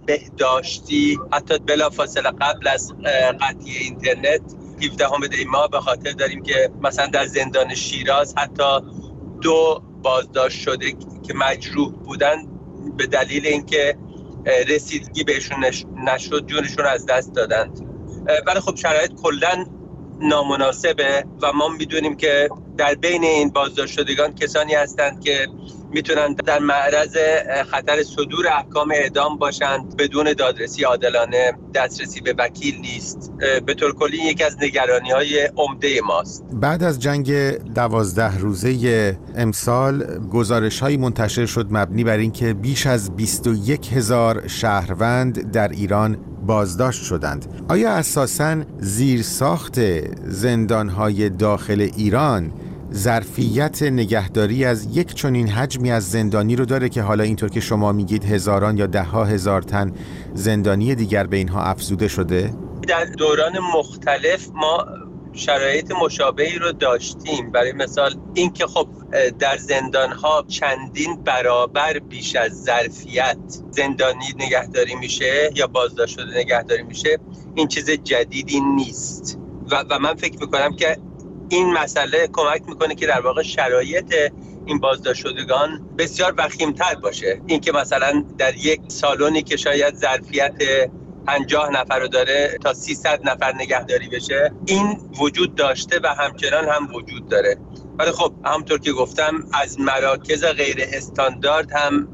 بهداشتی حتی بلافاصله قبل از قطعی اینترنت هفدهم دی ماه به خاطر داریم که مثلا در زندان شیراز حتی دو بازداشت شده که مجروح بودند به دلیل اینکه رسیدگی بهشون نشد جونشون از دست دادند. ولی خب شرایط کلاً نامناسبه و ما میدونیم که در بین این بازداشت شدگان کسانی هستند که میتونن در معرض خطر صدور احکام اعدام باشند بدون دادرسی عادلانه، دسترسی به وکیل نیست. به طور کلی یکی از نگرانی‌های عمده ماست. بعد از جنگ دوازده روزه امسال گزارش‌هایی منتشر شد مبنی بر اینکه بیش از بیست و یک هزار شهروند در ایران بازداشت شدند. آیا اساساً زیرساخت زندان‌های داخل ایران ظرفیت نگهداری از یک چنین حجمی از زندانی رو داره که حالا اینطور که شما میگید هزاران یا ده ها هزار تن زندانی دیگر به اینها افزوده شده؟ در دوران مختلف ما شرایط مشابهی رو داشتیم. برای مثال اینکه خب در زندان‌ها چندین برابر بیش از ظرفیت زندانی نگهداری میشه یا بازداشت شده نگهداری میشه، این چیز جدیدی نیست و, و من فکر میکنم که این مسئله کمک میکنه که در واقع شرایط این بازداشت شدگان بسیار وخیم‌تر باشه. اینکه مثلا در یک سالونی که شاید ظرفیت پنجاه نفر رو داره تا سیصد نفر نگهداری بشه، این وجود داشته و همچنان هم وجود داره. ولی خب همونطور که گفتم از مراکز غیر استاندارد هم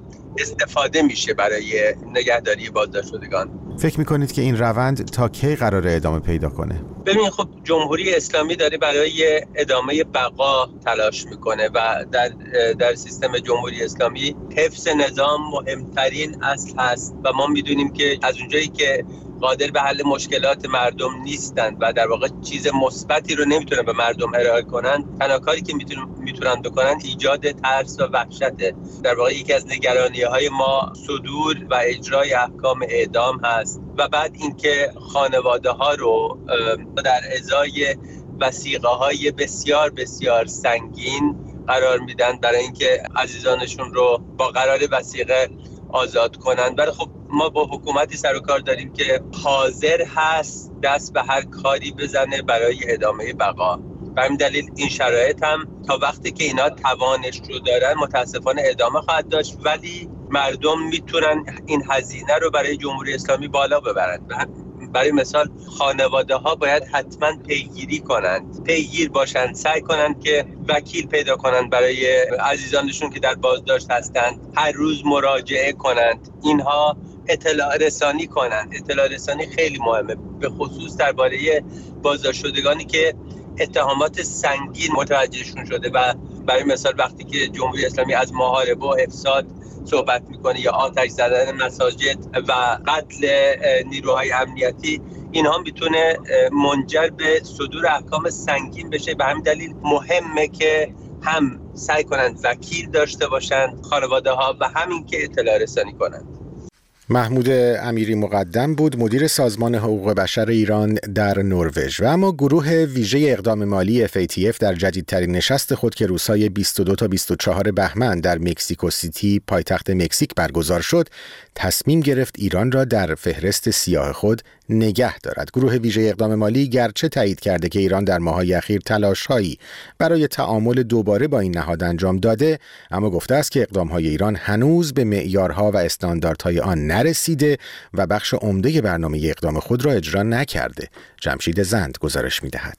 استفاده میشه برای نگهداری بازداشت شدگان. فکر میکنید که این روند تا کی قراره ادامه پیدا کنه؟ ببین خب جمهوری اسلامی داره برای ادامه بقا تلاش میکنه و در در سیستم جمهوری اسلامی حفظ نظام مهمترین اصل هست و ما میدونیم که از اونجایی که قادر به حل مشکلات مردم نیستند و در واقع چیز مثبتی رو نمیتونن به مردم ارائه کنن، تنها کاری که میتونن بکنن ایجاد ترس و وحشته. در واقع یکی از نگرانی‌های ما صدور و اجرای احکام اعدام هست و بعد اینکه خانواده‌ها رو در ازای وثیقه‌های بسیار بسیار سنگین قرار میدن برای اینکه عزیزانشون رو با قرار وثیقه آزاد کنن. ولی خب ما با حکومتی سر و کار داریم که حاضر هست دست به هر کاری بزنه برای ادامه بقا. به همین دلیل این شرایط هم تا وقتی که اینا توانش رو دارن متاسفانه ادامه خواهد داشت، ولی مردم میتونن این هزینه رو برای جمهوری اسلامی بالا ببرن. برای مثال خانواده ها باید حتما پیگیری کنند، پیگیر باشند، سعی کنند که وکیل پیدا کنند برای عزیزانشون که در بازداشت هستند، هر روز مراجعه کنند، اینها اطلاع رسانی کنند. اطلاع رسانی خیلی مهمه، به خصوص درباره بازداشت شدگانی که اتهامات سنگین متوجهشون شده و برای مثال وقتی که جمهوری اسلامی از محاربه و افساد صحبت میکنه یا آتش زدن مساجد و قتل نیروهای امنیتی، اینها میتونه منجر به صدور احکام سنگین بشه. به همین دلیل مهمه که هم سعی کنند وکیل داشته باشند خانواده ها و همین که اطلاع رسانی کنند. محمود امیری مقدم بود، مدیر سازمان حقوق بشر ایران در نروژ. و اما گروه ویژه اقدام مالی اف ای تی اف در جدیدترین نشست خود که روزهای بیست و دو تا بیست و چهار بهمن در مکزیکو سیتی پایتخت مکزیک برگزار شد، تصمیم گرفت ایران را در فهرست سیاه خود نگه دارد. گروه ویژه اقدام مالی گرچه تایید کرده که ایران در ماه‌های اخیر تلاش‌هایی برای تعامل دوباره با این نهاد انجام داده، اما گفته است که اقدام‌های ایران هنوز به معیارها و استانداردهای آن نرسیده و بخش عمده برنامه اقدام خود را اجرا نکرده. جمشید زند گزارش می‌دهد.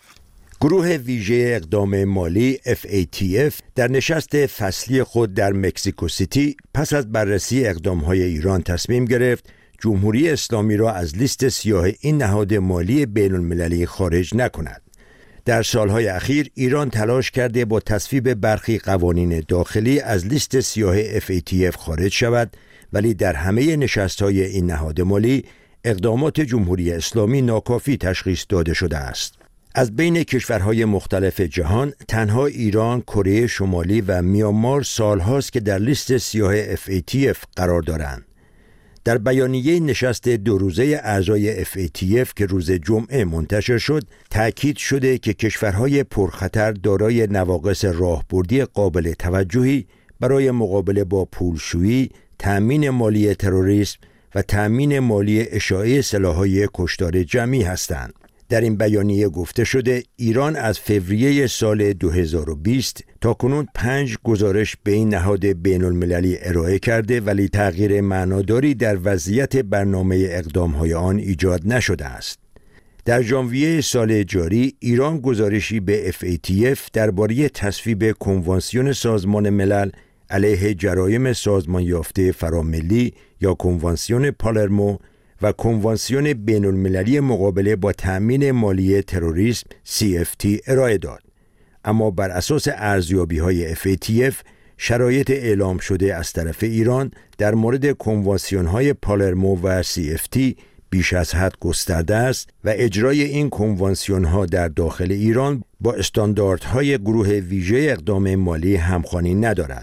گروه ویژه اقدام مالی اف ای تی اف در نشست فصلی خود در مکزیکو سیتی پس از بررسی اقدام‌های ایران تصمیم گرفت جمهوری اسلامی را از لیست سیاه این نهاد مالی بین المللی خارج نکند. در سالهای اخیر ایران تلاش کرده با تصویب برخی قوانین داخلی از لیست سیاه اف ای تی اف خارج شود، ولی در همه نشست‌های این نهاد مالی اقدامات جمهوری اسلامی ناکافی تشخیص داده شده است. از بین کشورهای مختلف جهان تنها ایران، کره شمالی و میانمار سالهاست که در لیست سیاه اف ای تی اف قرار دارند. در بیانیه نشست دو روزه اعضای اف ای تی اف که روز جمعه منتشر شد، تأکید شده که کشورهای پرخطر دارای نواقص راهبردی قابل توجهی برای مقابله با پولشویی، تأمین مالی تروریسم و تأمین مالی اشاعه سلاح‌های کشتار جمعی هستند. در این بیانیه گفته شده ایران از فوریه سال دو هزار و بیست تا کنون پنج گزارش به این نهاد بین المللی ارائه کرده، ولی تغییر معناداری در وضعیت برنامه اقدامهای آن ایجاد نشده است. در ژانویه سال جاری ایران گزارشی به اف ای تی اف درباره تصویب کنوانسیون سازمان ملل علیه جرایم سازمان یافته فراملی یا کنوانسیون پالرمو و کنوانسیون بین المللی مقابله با تأمین مالی تروریسم سی اف تی ارائه داد. اما بر اساس ارزیابی‌های اف ای تی اف شرایط اعلام شده از طرف ایران در مورد کنوانسیون‌های پالرمو و سی اف تی بیش از حد گسترده است و اجرای این کنوانسیون‌ها در داخل ایران با استانداردهای گروه ویژه اقدام مالی همخوانی ندارد.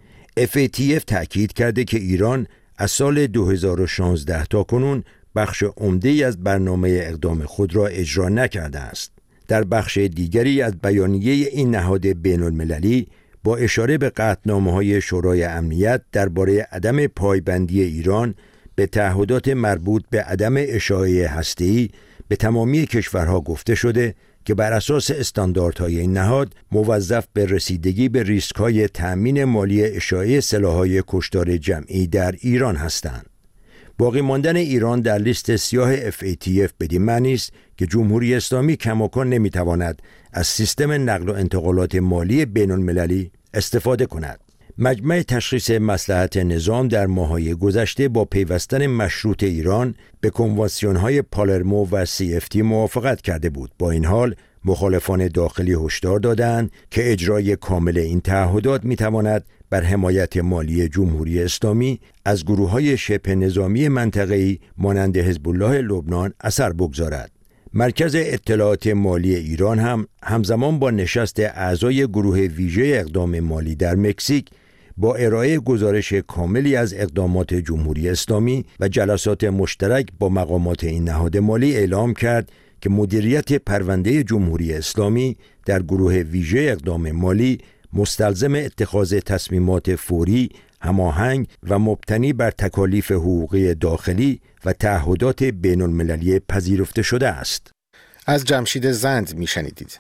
اف ای تی اف تأکید کرده که ایران از سال دو هزار و شانزده تا کنون بخش عمده‌ای از برنامه اقدام خود را اجرا نکرده است. در بخش دیگری از بیانیه این نهاد بین المللی با اشاره به قطعنامه‌های شورای امنیت درباره عدم پایبندی ایران به تعهدات مربوط به عدم اشاعه هسته‌ای به تمامی کشورها گفته شده که بر اساس استانداردهای این نهاد موظف به رسیدگی به ریسک‌های تأمین مالی اشاعه سلاح‌های کشتار جمعی در ایران هستند. باقی ماندن ایران در لیست سیاه اف ای تی اف بدین معنی است که جمهوری اسلامی کماکان نمی‌تواند از سیستم نقل و انتقالات مالی بین‌المللی استفاده کند. مجمع تشخیص مصلحت نظام در ماه‌های گذشته با پیوستن مشروط ایران به کنوانسیون‌های پالرمو و سی اف تی موافقت کرده بود. با این حال مخالفان داخلی هشدار دادند که اجرای کامل این تعهدات می‌تواند بر حمایت مالی جمهوری اسلامی از گروه‌های شبه نظامی منطقه‌ای مانند حزب الله لبنان اثر بگذارد. مرکز اطلاعات مالی ایران هم همزمان با نشست اعضای گروه ویژه اقدام مالی در مکزیک با ارائه گزارش کاملی از اقدامات جمهوری اسلامی و جلسات مشترک با مقامات این نهاد مالی اعلام کرد که مدیریت پرونده جمهوری اسلامی در گروه ویژه اقدام مالی مستلزم اتخاذ تصمیمات فوری، هماهنگ و مبتنی بر تکالیف حقوقی داخلی و تعهدات بین‌المللی پذیرفته شده است. از جمشید زند میشنیدید.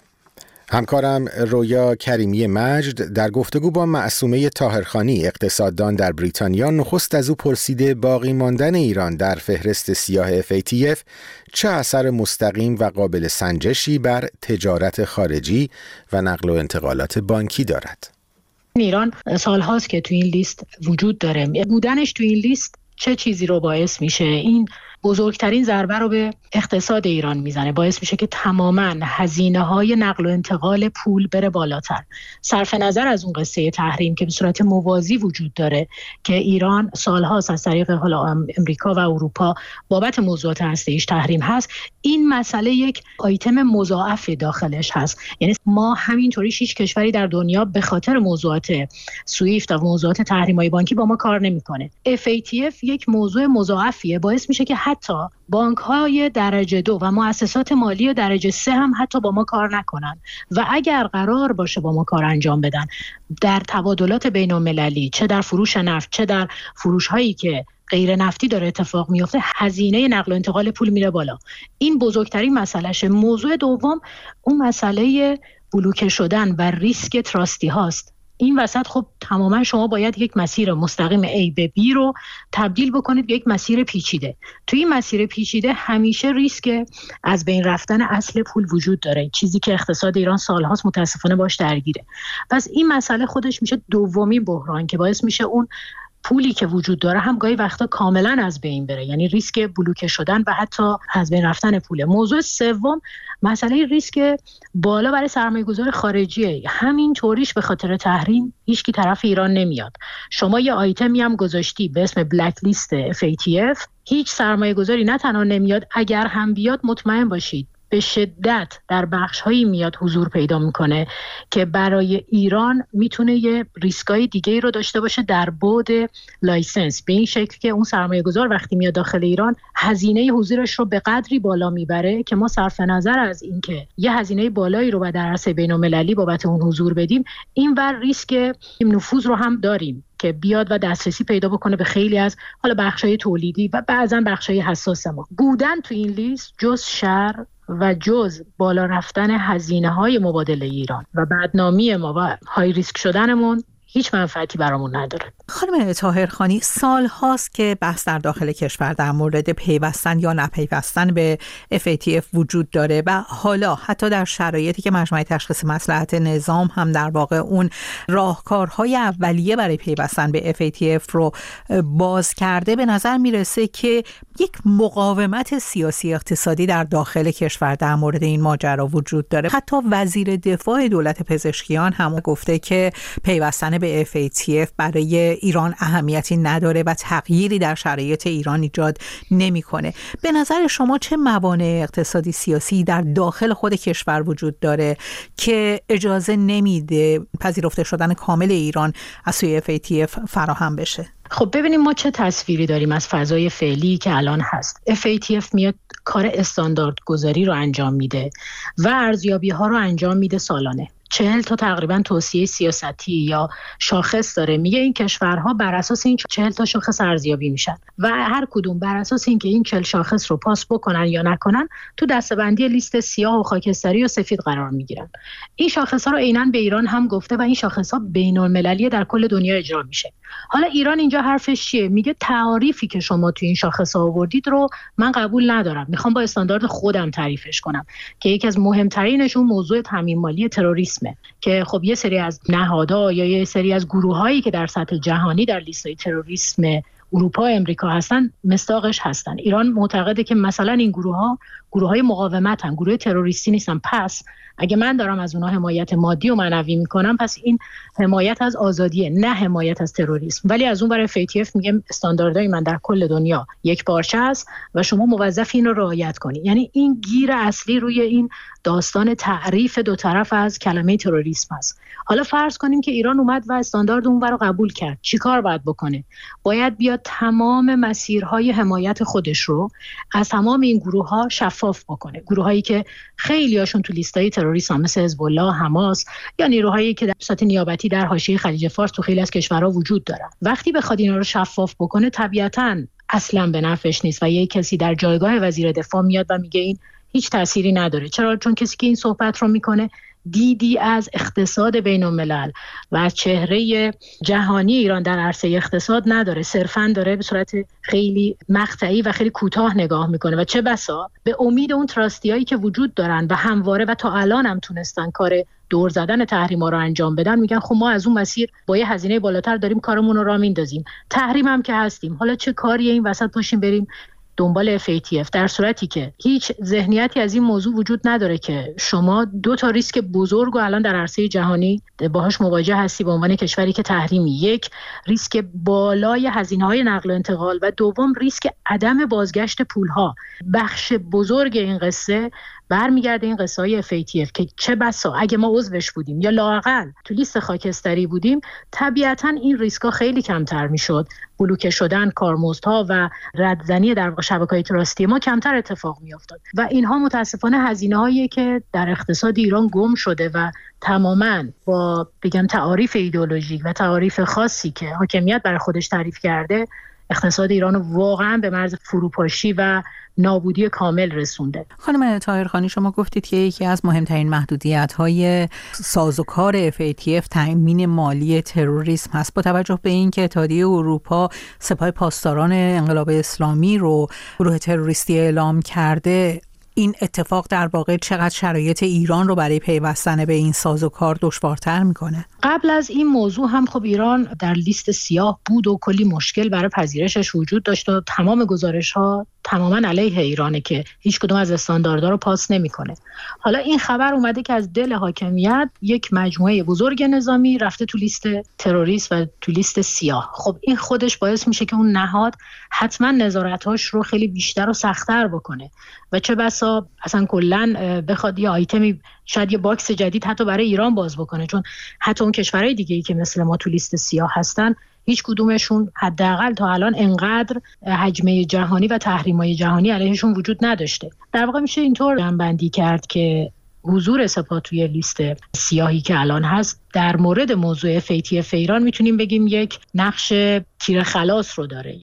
همکارم رویا کریمی مجد در گفتگو با معصومه طاهرخانی اقتصاددان در بریتانیا نخست از او پرسیده باقی ماندن ایران در فهرست سیاه اف ای تی اف چه اثر مستقیم و قابل سنجشی بر تجارت خارجی و نقل و انتقالات بانکی دارد. ایران سالهاست که تو این لیست وجود داره. بودنش تو این لیست چه چیزی رو باعث میشه؟ این بزرگترین ضربه رو به اقتصاد ایران میزنه. باعث میشه که تماما هزینه‌های نقل و انتقال پول بره بالاتر. صرف نظر از اون قصه تحریم که به صورت موازی وجود داره که ایران سالهاست از طریق حالا امریکا و اروپا بابت موضوعات هسته‌ایش تحریم هست، این مسئله یک آیتم مضاعف داخلش هست. یعنی ما همینطوری هیچ کشوری در دنیا به خاطر موضوعات سویفت و موضوعات تحریم‌های بانکی با ما کار نمی‌کنه. اف ای تی اف یک موضوع مضاعفیه، باعث میشه که حتی بانک‌های درجه دو و مؤسسات مالی درجه سه هم حتی با ما کار نکنن و اگر قرار باشه با ما کار انجام بدن در تبادلات بین‌المللی، چه در فروش نفت چه در فروش‌هایی که غیر نفتی داره اتفاق میفته، هزینه نقل و انتقال پول میره بالا. این بزرگترین مسئلهشه. موضوع دوم اون مسئله بلوکه شدن و ریسک تراستی هاست. این وسط خب تماما شما باید یک مسیر مستقیم A به B رو تبدیل بکنید به یک مسیر پیچیده. توی این مسیر پیچیده همیشه ریسک از بین رفتن اصل پول وجود داره، چیزی که اقتصاد ایران سالهاست متاسفانه باش درگیره. پس این مسئله خودش میشه دومین بحران که باعث میشه اون پولی که وجود داره هم گاهی وقتا کاملا از بین بره، یعنی ریسک بلوکه شدن و حتی از بین رفتن پوله. موضوع سوم مسئله ریسک بالا برای سرمایه‌گذار خارجیه. همین طوریش به خاطر تحریم هیچ کی طرف ایران نمیاد. شما یه آیتمی هم گذاشتی به اسم بلک لیست اف ای تی اف، هیچ سرمایه‌گذاری نه تنها نمیاد، اگر هم بیاد مطمئن باشید به شدت در بخش‌هایی میاد حضور پیدا میکنه که برای ایران میتونه یه ریسکای دیگه‌ای رو داشته باشه در بعد لایسنس، به این شکل که اون سرمایه‌گذار وقتی میاد داخل ایران هزینه حضورش رو به قدری بالا میبره که ما صرف نظر از اینکه یه هزینه بالایی رو در عرصه بین‌المللی بابت اون حضور بدیم، این ور ریسک نفوذ رو هم داریم که بیاد و دسترسی پیدا بکنه به خیلی از حالا بخش‌های تولیدی و بعضاً بخش‌های حساس ما. بودن تو این لیست جز شر و جز بالا رفتن هزینه‌های مبادله ایران و بدنامی ما و های ریسک شدنمون هیچ منفعتی برامون نداره. خانم طاهرخانی، سال هاست که بحث در داخل کشور در مورد پیوستن یا نپیوستن به اف ای تی اف وجود داره و حالا حتی در شرایطی که مجمع تشخیص مصلحت نظام هم در واقع اون راهکارهای اولیه برای پیوستن به اف ای تی اف رو باز کرده، به نظر میرسه که یک مقاومت سیاسی اقتصادی در داخل کشور در مورد این ماجرا وجود داره. حتی وزیر دفاع دولت پزشکیان هم گفته که پیوستن به اف ای تی اف برای ایران اهمیتی نداره و تغییری در شرایط ایران ایجاد نمیکنه. به نظر شما چه موانع اقتصادی سیاسی در داخل خود کشور وجود داره که اجازه نمیده پذیرفته شدن کامل ایران از سوی اف ای تی اف فراهم بشه؟ خب ببینیم ما چه تصویری داریم از فضای فعلی که الان هست. اف ای تی اف میاد کار استاندارد گذاری رو انجام میده و ارزیابی ها رو انجام میده سالانه. چهل تا تقریبا توصیه سیاستی یا شاخص داره. میگه این کشورها بر اساس این چهل تا شاخص ارزیابی میشن و هر کدوم بر اساس اینکه این چهل شاخص رو پاس بکنن یا نکنن تو دسته‌بندی لیست سیاه و خاکستری و سفید قرار میگیرن. این شاخص ها رو عیناً به ایران هم گفته و این شاخص ها بین‌المللی در کل دنیا اجرا میشه. حالا ایران اینجا حرفش چیه؟ میگه تعریفی که شما تو این شاخص ها آوردید رو من قبول ندارم، میخوام با استاندارد خودم تعریفش کنم که یکی از مهمترینش اون موضوع تامین مالی تروریسمه که خب یه سری از نهادها یا یه سری از گروهایی که در سطح جهانی در لیست‌های تروریسم اروپا و امریکا هستن مصداقش هستن. ایران معتقده که مثلا این گروه‌ها گروه‌های مقاومتن، گروه تروریستی نیستن. پس اگه من دارم از اونها حمایت مادی و معنوی میکنم پس این حمایت از آزادیه نه حمایت از تروریسم. ولی از اون برای اف ای تی اف میگم استانداردهای من در کل دنیا یک پارچه است و شما موظفی این رو رعایت کنی. یعنی این گیر اصلی روی این داستان تعریف دو طرف از کلمه تروریسم است. حالا فرض کنیم که ایران اومد و استاندارد اون رو قبول کرد، چیکار باید بکنه؟ باید بیاد تمام مسیرهای حمایت خودش رو از تمام این گروه‌ها شفاف بکنه. گروهایی که خیلیاشون تو لیستای تروریسم مثل حزب الله، حماس یا نیروهایی که در سطح نیابتی در حاشیه خلیج فارس تو خیلی از کشورها وجود دارن. وقتی بخواد اینا رو شفاف بکنه طبیعتاً اصلاً به نفعش نیست و یک کسی در جایگاه وزیر دفاع میاد و میگه این هیچ تأثیری نداره. چرا؟ چون کسی که این صحبت رو میکنه دیدی از اقتصاد بین الملل و از چهره جهانی ایران در عرصه اقتصاد نداره، صرفاً داره به صورت خیلی مقطعی و خیلی کوتاه نگاه میکنه و چه بسا به امید اون تراستیایی که وجود دارن و همواره و تا الان هم تونستن کار دور زدن تحریما رو انجام بدن میگن خب ما از اون مسیر با یه هزینه بالاتر داریم کارمون رو راه میندازیم، تحریم هم که هستیم، حالا چه کاریه این وسط پاشیم بریم دنبال اف ای تی اف، در صورتی که هیچ ذهنیتی از این موضوع وجود نداره که شما دو تا ریسک بزرگ و الان در عرصه جهانی باهاش مواجه هستی به عنوان کشوری که تحریمی. یک، ریسک بالای هزینه‌های نقل و انتقال و دوم ریسک عدم بازگشت پول‌ها. بخش بزرگ این قصه برمیگرده این قصه های اف ای تی اف که چه بسا اگه ما عضوش بودیم یا لااقل تو لیست خاکستری بودیم طبیعتاً این ریسک‌ها خیلی کمتر میشد. بلوکه شدن کارمزدها و ردزنی در شبکه‌های تراستی ما کمتر اتفاق میافتاد و اینها متاسفانه هزینه‌هایی که در اقتصاد ایران گم شده و تماماً با بگم تعاریف ایدئولوژیک و تعاریف خاصی که حاکمیت برای خودش تعریف کرده اقتصاد ایران رو واقعاً به مرز فروپاشی و نابودی کامل رسونده. خانم طاهرخانی شما گفتید که یکی از مهمترین محدودیت‌های سازوکار اف ای تی اف تأمین مالی تروریسم هست. با توجه به اینکه اتحادیه اروپا سپاه پاسداران انقلاب اسلامی رو گروه تروریستی اعلام کرده، این اتفاق در واقع چقدر شرایط ایران رو برای پیوستن به این سازوکار دشوارتر میکنه؟ قبل از این موضوع هم خب ایران در لیست سیاه بود و کلی مشکل برای پذیرشش وجود داشت و تمام گزارش‌ها تماما علیه ایرانه که هیچ کدوم از استانداردها رو پاس نمیکنه. حالا این خبر اومده که از دل حاکمیت یک مجموعه بزرگ نظامی رفته تو لیست تروریست و تو لیست سیاه. خب این خودش باعث میشه که اون نهاد حتما نظارت‌هاش رو خیلی بیشتر و سخت‌تر بکنه و چه بسا اصلا کلاً بخواد یه آیتمی شاید یه باکس جدید حتی برای ایران باز بکنه، چون حتی اون کشورهای دیگه‌ای که مثل ما تو لیست سیاه هستن هیچ کدومشون حداقل تا الان انقدر حجمه جهانی و تحریم‌های جهانی علیهشون وجود نداشته. در واقع میشه اینطور جمع‌بندی کرد که حضور سپاه توی لیست سیاهی که الان هست در مورد موضوع اف ای تی اف ایران میتونیم بگیم یک نقش تیر خلاص رو داره.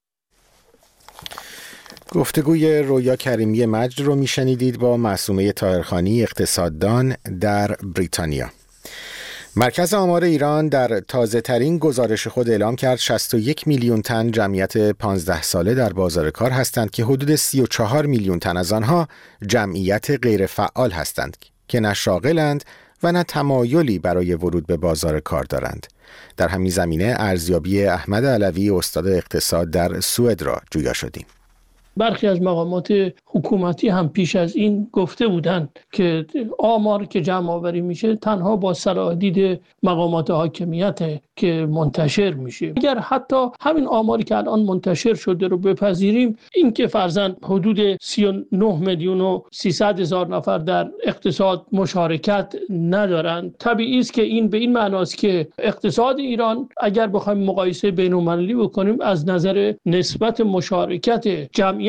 گفتگوی رویا کریمی مجد رو میشنیدید با معصومه طاهرخانی اقتصاددان در بریتانیا. مرکز آمار ایران در تازه ترین گزارش خود اعلام کرد شصت و یک میلیون تن جمعیت پانزده ساله در بازار کار هستند که حدود سی و چهار میلیون تن از آنها جمعیت غیر فعال هستند که نه شاغلند و نه تمایلی برای ورود به بازار کار دارند. در همین زمینه ارزیابی احمد علوی استاد اقتصاد در سوئد را جویا شدیم. برخی از مقامات حکومتی هم پیش از این گفته بودند که آمار که جمع آوری میشه تنها با صلاح‌دید مقامات حاکمیت که منتشر میشه. اگر حتی همین آماری که الان منتشر شده رو بپذیریم، این که فرضاً حدود سی و نه میلیون و سیصد هزار نفر در اقتصاد مشارکت ندارند، طبیعی است که این به این معناست که اقتصاد ایران اگر بخوایم مقایسه بین‌المللی بکنیم از نظر نسبت مشارکت جمعیت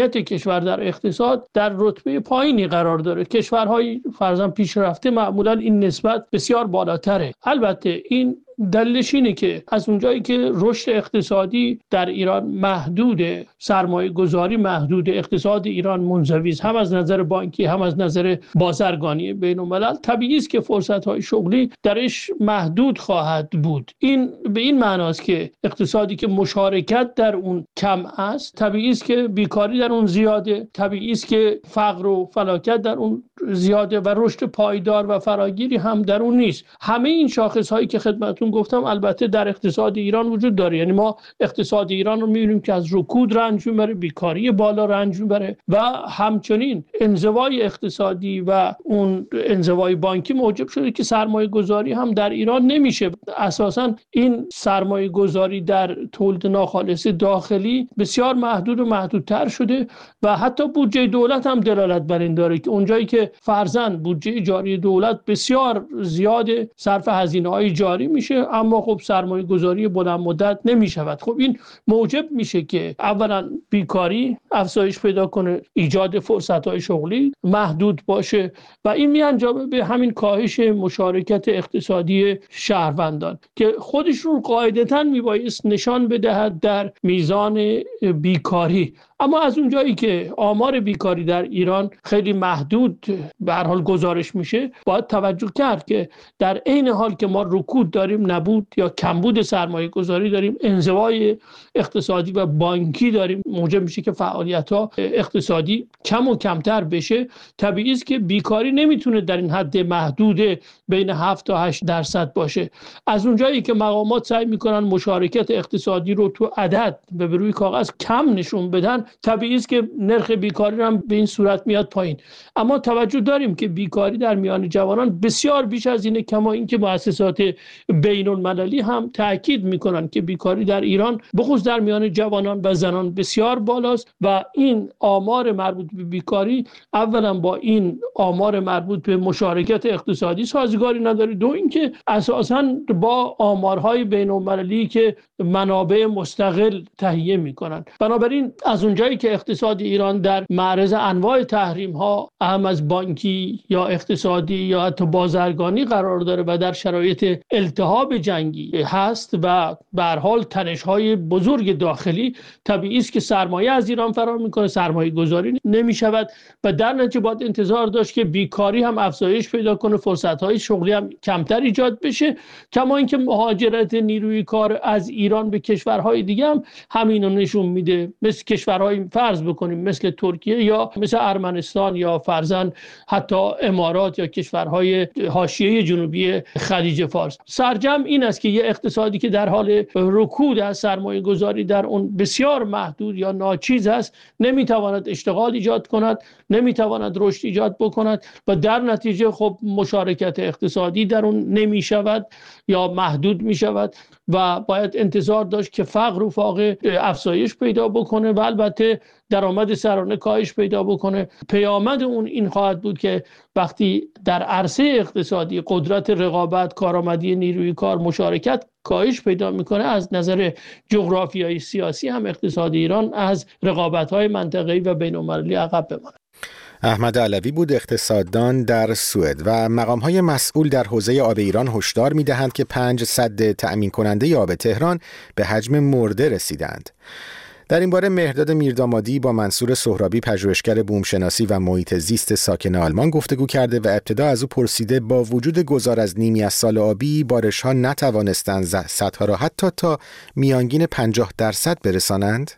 حاکمیت کشور در اقتصاد در رتبه پایینی قرار داره. کشورهای فرضاً پیشرفته معمولاً این نسبت بسیار بالاتره. البته این دلیلش اینه که از اونجایی که رشد اقتصادی در ایران محدوده، سرمایه گذاری محدود، اقتصاد ایران منزوی است، هم از نظر بانکی هم از نظر بازرگانی بین الملل، طبیعی است که فرصت‌های شغلی درش محدود خواهد بود. این به این معناست که اقتصادی که مشارکت در اون کم است، طبیعی است که بیکاری در اون زیاده، طبیعی است که فقر و فلاکت در اون زیاده و رشد پایدار و فراگیری هم در اون نیست. همه این شاخص‌هایی که خدمتتون گفتم البته در اقتصاد ایران وجود داره. یعنی ما اقتصاد ایران رو می‌بینیم که از رکود رنج می‌بره، بیکاری بالا رنج می‌بره و همچنین انزوای اقتصادی و اون انزوای بانکی موجب شده که سرمایه گذاری هم در ایران نمیشه. اساساً این سرمایه گذاری در تولید ناخالص داخلی بسیار محدود و محدودتر شده و حتی بودجه دولت هم دلالت بر این داره که اونجایی که فرضاً بودجه جاری دولت بسیار زیاده، صرف هزینه‌های جاری میشه، اما خب سرمایه گذاری بلند مدت نمی شود. خب این موجب میشه که اولا بیکاری افزایش پیدا کنه، ایجاد فرصت‌های شغلی محدود باشه و این می انجامه به همین کاهش مشارکت اقتصادی شهروندان که خودش رو قاعدتاً می بایست نشان بدهد در میزان بیکاری. اما از اونجایی که آمار بیکاری در ایران خیلی محدود به هر حال گزارش میشه، باید توجه کرد که در عین حال که ما رکود داریم، نبود یا کمبود سرمایه گذاری داریم، انزوای اقتصادی و بانکی داریم، موجب میشه که فعالیت‌ها اقتصادی کم و کمتر بشه. طبیعی است که بیکاری نمیتونه در این حد محدود بین هفت تا هشت درصد باشه. از اونجایی که مقامات سعی میکنن مشارکت اقتصادی رو تو عدد به روی کاغذ کم نشون بدن، طبیعی است که نرخ بیکاری هم به این صورت میاد پایین. اما توجه داریم که بیکاری در میان جوانان بسیار بیش از اینه، کما اینکه مؤسسات بین المللی هم تاکید میکنن که بیکاری در ایران بخصوص در میان جوانان و زنان بسیار بالاست و این آمار مربوط به بیکاری اولا با این آمار مربوط به مشارکت اقتصادی سازگاری نداره، دو اینکه اساساً با آمارهای بین المللی که منابع مستقل تهیه میکنن. بنابراین از اونجایی که اقتصاد ایران در معرض انواع تحریم ها، اهم از بانکی یا اقتصادی یا حتی بازرگانی قرار داره و در شرایط التهاب جنگی هست و به هر حال تنش های بزرگ داخلی، طبیعی است که سرمایه از ایران فرار میکنه، سرمایه گذاری نمیشود و در نتیجه باید انتظار داشت که بیکاری هم افزایش پیدا کنه، فرصت های شغلی هم کمتر ایجاد بشه، کما اینکه مهاجرت نیروی کار از ایران به کشورهای دیگه هم همین رو نشون میده. مثل کشورهای فرض بکنیم مثل ترکیه یا مثل ارمنستان یا فرضاً حتی امارات یا کشورهای حاشیه جنوبی خلیج فارس. سرجم این است که یه اقتصادی که در حال رکود از سرمایه گذاری در اون بسیار محدود یا ناچیز است، نمیتواند اشتغال ایجاد کند، نمیتواند رشد ایجاد بکند و در نتیجه خب مشارکت اقتصادی در اون نمیشود یا محدود میشود و باید انتظار داشت که فقر و فاقه افزایش پیدا بکنه و البته درآمد سرانه کاهش پیدا بکنه. پیامد اون این خواهد بود که وقتی در عرصه اقتصادی قدرت رقابت، کارآمدی نیروی کار، مشارکت کاهش پیدا میکنه، از نظر جغرافیایی سیاسی هم اقتصاد ایران از رقابت‌های منطقه‌ای و بین‌المللی عقب بمانه. احمد علوی بود، اقتصاددان در سوئد. و مقام‌های مسئول در حوزه آب ایران هشدار می‌دهند که پنج سد تأمین کننده آب تهران به حجم مرده رسیدند. در این باره مهرداد میردامادی با منصور سهرابی، پژوهشگر بومشناسی و محیط زیست ساکن آلمان، گفتگو کرده و ابتدا از او پرسیده با وجود گذار از نیمی از سال آبی، بارش‌ها نتوانستند سدها را حتی تا میانگین پنجاه درصد برسانند؟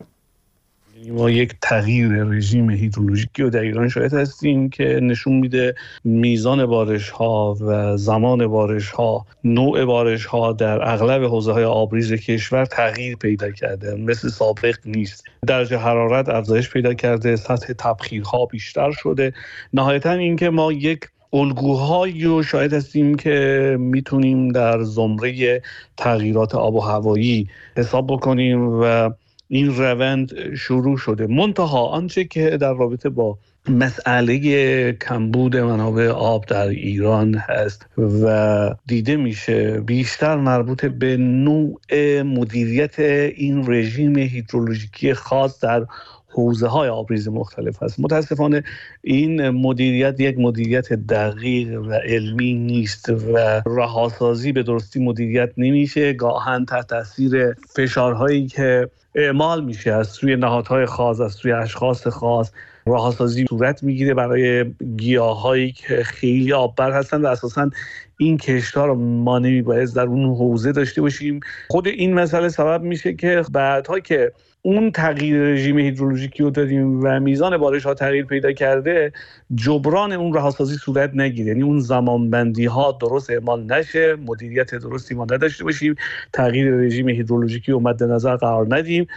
ما یک تغییر رژیم هیدرولوژیکی رو در ایران شاهد هستیم که نشون میده میزان بارش ها و زمان بارش ها، نوع بارش ها در اغلب حوزه های آبریز کشور تغییر پیدا کرده، مثل سابق نیست. درجه حرارت افزایش پیدا کرده، سطح تبخیرها بیشتر شده. نهایتا اینکه ما یک الگوهایی رو شاهد هستیم که میتونیم در زمره تغییرات آب و هوایی حساب بکنیم و این روند شروع شده. منتها آنچه که در رابطه با مسئله کمبود منابع آب در ایران هست و دیده میشه بیشتر مربوط به نوع مدیریت این رژیم هیدرولوژیکی خاص در حوزه های آبریز مختلف هست. متاسفانه این مدیریت یک مدیریت دقیق و علمی نیست و رهاسازی به درستی مدیریت نمیشه، گاهن تحت تاثیر فشارهایی که اعمال میشه از سوی نهادهای خاص، از سوی اشخاص خاص، رهاسازی صورت میگیره برای گیاهایی که خیلی آببر هستن و اساساً این کشت‌ها رو ما نمیباید در اون حوزه داشته باشیم. خود این مسئله سبب میشه که بعدها که اون تغییر رژیم هیدرولوژیکی رو دادیم و میزان بارش ها تغییر پیدا کرده، جبران اون رهاسازی صورت نگیره، یعنی اون زمانبندی ها درست اعمال نشه، مدیریت درستی ما نداشته باشیم، تغییر رژیم هیدرولوژیکی رو مد نظر قرار ندیم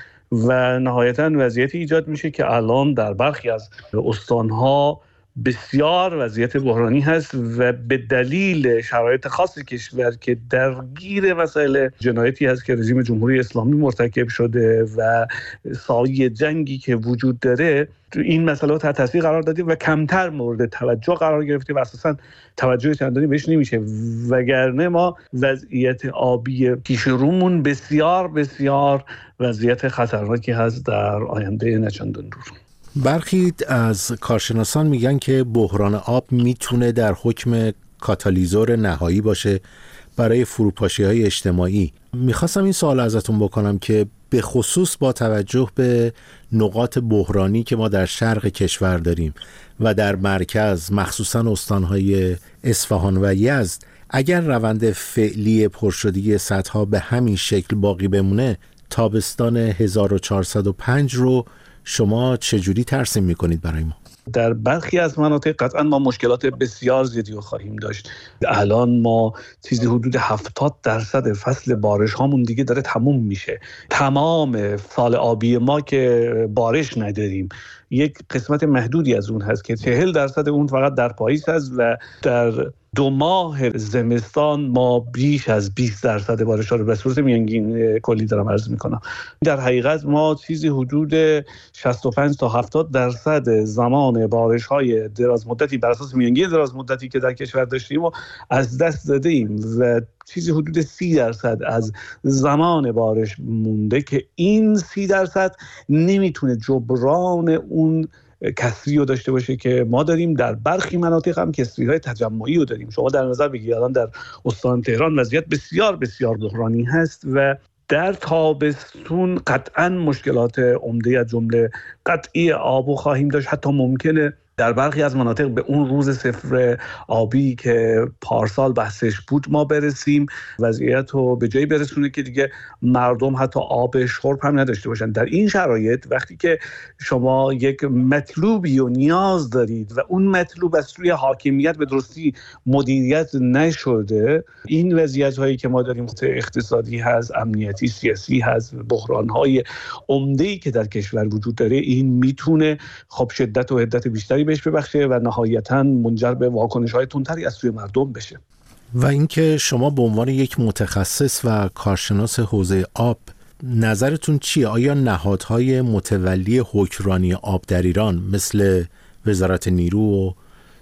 و نهایتاً وضعیتی ایجاد میشه که الان در برخی از استانها بسیار وضعیت بحرانی هست و به دلیل شرایط خاص کشور که درگیر مسائل جنایتی هست که رژیم جمهوری اسلامی مرتکب شده و سایه جنگی که وجود داره، این مسئله تحت تاثیر قرار دادیم و کمتر مورد توجه قرار گرفته و اساساً توجه چندانی بهش نمیشه، وگرنه ما وضعیت آبی پیش رومون بسیار بسیار وضعیت خطرناکی هست در آینده نچندان دور. برخی از کارشناسان میگن که بحران آب میتونه در حکم کاتالیزور نهایی باشه برای فروپاشی‌های اجتماعی. میخواستم این سوال ازتون بکنم که به خصوص با توجه به نقاط بحرانی که ما در شرق کشور داریم و در مرکز، مخصوصا استانهای اصفهان و یزد، اگر روند فعلی پرشدگی سدها به همین شکل باقی بمونه، تابستان هزار و چهارصد و پنج رو شما چجوری ترسیم میکنید برای ما؟ در برخی از مناطق قطعا ما مشکلات بسیار زیادی رو خواهیم داشت. الان ما چیزی حدود هفتاد درصد فصل بارش هامون دیگه داره تموم میشه. تمام سال آبی ما که بارش نداریم، یک قسمت محدودی از اون هست که چهل درصد اون فقط در پاییز هست و در دو ماه زمستان ما بیش از بیست درصد بارش ها رو به صورت میانگین کلی دارم عرض میکنم. در حقیقت ما چیزی حدود شصت و پنج تا هفتاد درصد زمان بارش های دراز مدتی بر اساس میانگین دراز مدتی که در کشور داشتیم و از دست داده ایم و چیزی حدود سی درصد از زمان بارش مونده که این سی درصد نمیتونه جبران اون کسری رو داشته باشه که ما داریم. در برخی مناطق هم کسری های تجمعی رو داریم. شما در نظر بگیرید الان در استان تهران وضعیت بسیار بسیار بحرانی هست و در تابستون قطعا مشکلات عمده از جمله قطعی آب خواهیم داشت. حتی ممکنه در برخی از مناطق به اون روز صفر آبی که پارسال بحثش بود ما برسیم، وضعیت رو به جایی برسونه که دیگه مردم حتی آب شرب هم نداشته باشن. در این شرایط وقتی که شما یک مطلوبی و نیاز دارید و اون مطلوب از سوی حاکمیت به درستی مدیریت نشده، این وضعیت هایی که ما داریم اقتصادی هست، امنیتی، سیاسی هست، بحران های عمده‌ای که در کشور وجود داره، این میتونه خب شدت و حدت بیشتری بهش ببخشه و نهایتاً منجر به واکنش‌های تندتری از سوی مردم بشه. و اینکه شما به عنوان یک متخصص و کارشناس حوزه آب نظرتون چیه؟ آیا نهادهای متولی حکمرانی آب در ایران مثل وزارت نیرو و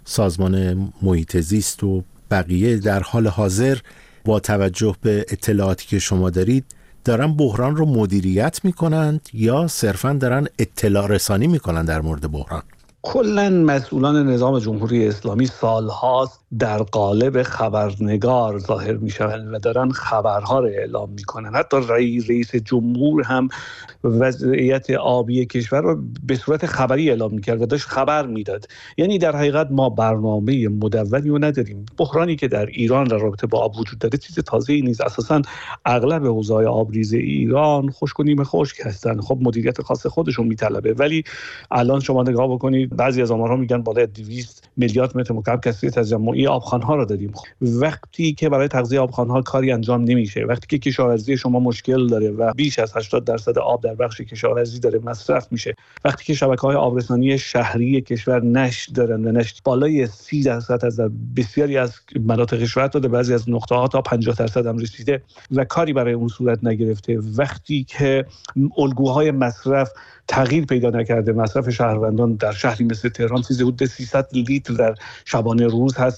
سازمان محیط زیست و بقیه در حال حاضر با توجه به اطلاعاتی که شما دارید دارن بحران رو مدیریت میکنند یا صرفاً دارن اطلاع رسانی میکنن در مورد بحران؟ کلاً مسئولان نظام جمهوری اسلامی سالهاست در قالب خبرنگار ظاهر میشوند و دارن خبرها رو اعلام میکنن. حتی رئیس جمهور هم وضعیت آبی کشور رو به صورت خبری اعلام میکرد و داشت خبر میداد. یعنی در حقیقت ما برنامه مدونی رو نداریم. بحرانی که در ایران در رابطه با آب وجود داره چیز تازه‌ای نیست. اساساً اغلب حوزه‌های آبریز ایران خشک و نیمه خشک هستن. خب مدیریت خاص خودشون میطلبه، ولی الان شما نگاه بکنید بعضی از آمارها میگن بالای دویست میلیارد متر مکعب کسری تجمعی آبخوان‌ها رو داریم. وقتی که برای تغذیه آبخوان‌ها کاری انجام نمیشه، وقتی که کشاورزی شما مشکل داره و بیش از هشتاد درصد آب در بخش کشاورزی داره مصرف میشه، وقتی که شبکه‌های آبرسانی شهری کشور نشت دارن و نشت بالای سی درصد از در بسیاری از مناطق کشور داده، بعضی از نقطه‌ها تا پنجاه درصد هم رسیده و کاری برای اون صورت نگرفته، وقتی که الگوهای مصرف تغییر پیدا نکرده، مصرف شهروندان در شهری مثل تهران چیزی حدود سیصد لیتر در شبانه روز هست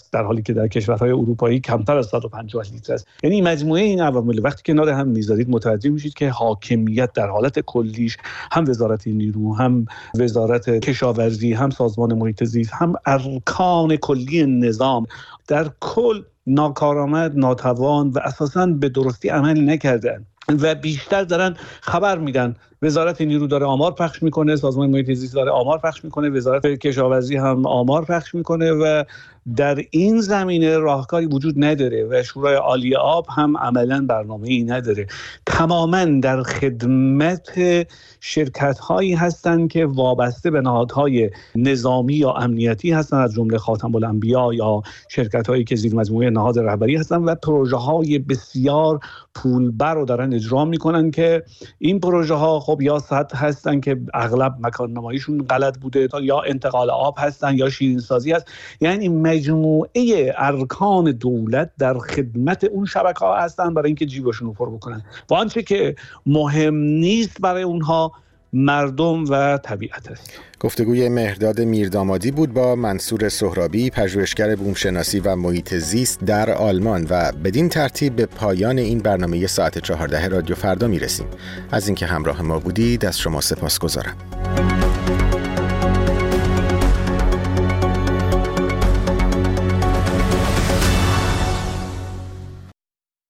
است، در حالی که در کشورهای اروپایی کمتر از صد و پنجاه لیتر است. یعنی مجموعه این عوامل وقتی کنار هم میذارید متوجه میشید که حاکمیت در حالت کلیش، هم وزارت نیرو، هم وزارت کشاورزی، هم سازمان محیط زیست، هم ارکان کلی نظام در کل ناکارآمد، ناتوان و اساساً به درستی عمل نکردن و بیشتر دارن خبر میدن. وزارت نیرو داره آمار پخش میکنه، سازمان محیط زیست داره آمار پخش میکنه، وزارت کشاورزی هم آمار پخش میکنه و در این زمینه راهکاری وجود نداره و شورای عالی آب هم عملاً برنامه‌ای نداره. تماماً در خدمت شرکت‌هایی هستند که وابسته به نهادهای نظامی یا امنیتی هستند، از جمله خاتم الانبیا یا شرکت‌هایی که زیر مجموعه نهاد رهبری هستند و پروژه‌های بسیار پولبر رو دارن اجرا میکنن که این پروژه‌ها خب یا سد هستن که اغلب مکان نماییشون غلط بوده، یا انتقال آب هستن یا شیرین سازی هست. یعنی مجموعه ارکان دولت در خدمت اون شبکه‌ها هستن برای اینکه جیبشون رو پر بکنن و آنچه که مهم نیست برای اونها مردم و طبیعت است. گفتگوی مهرداد میردامادی بود با منصور سهرابی، پژوهشگر بومشناسی و محیط زیست در آلمان. و بدین ترتیب به پایان این برنامه ساعت چهارده رادیو فردا میرسیم. از اینکه همراه ما بودید از شما سپاسگزارم.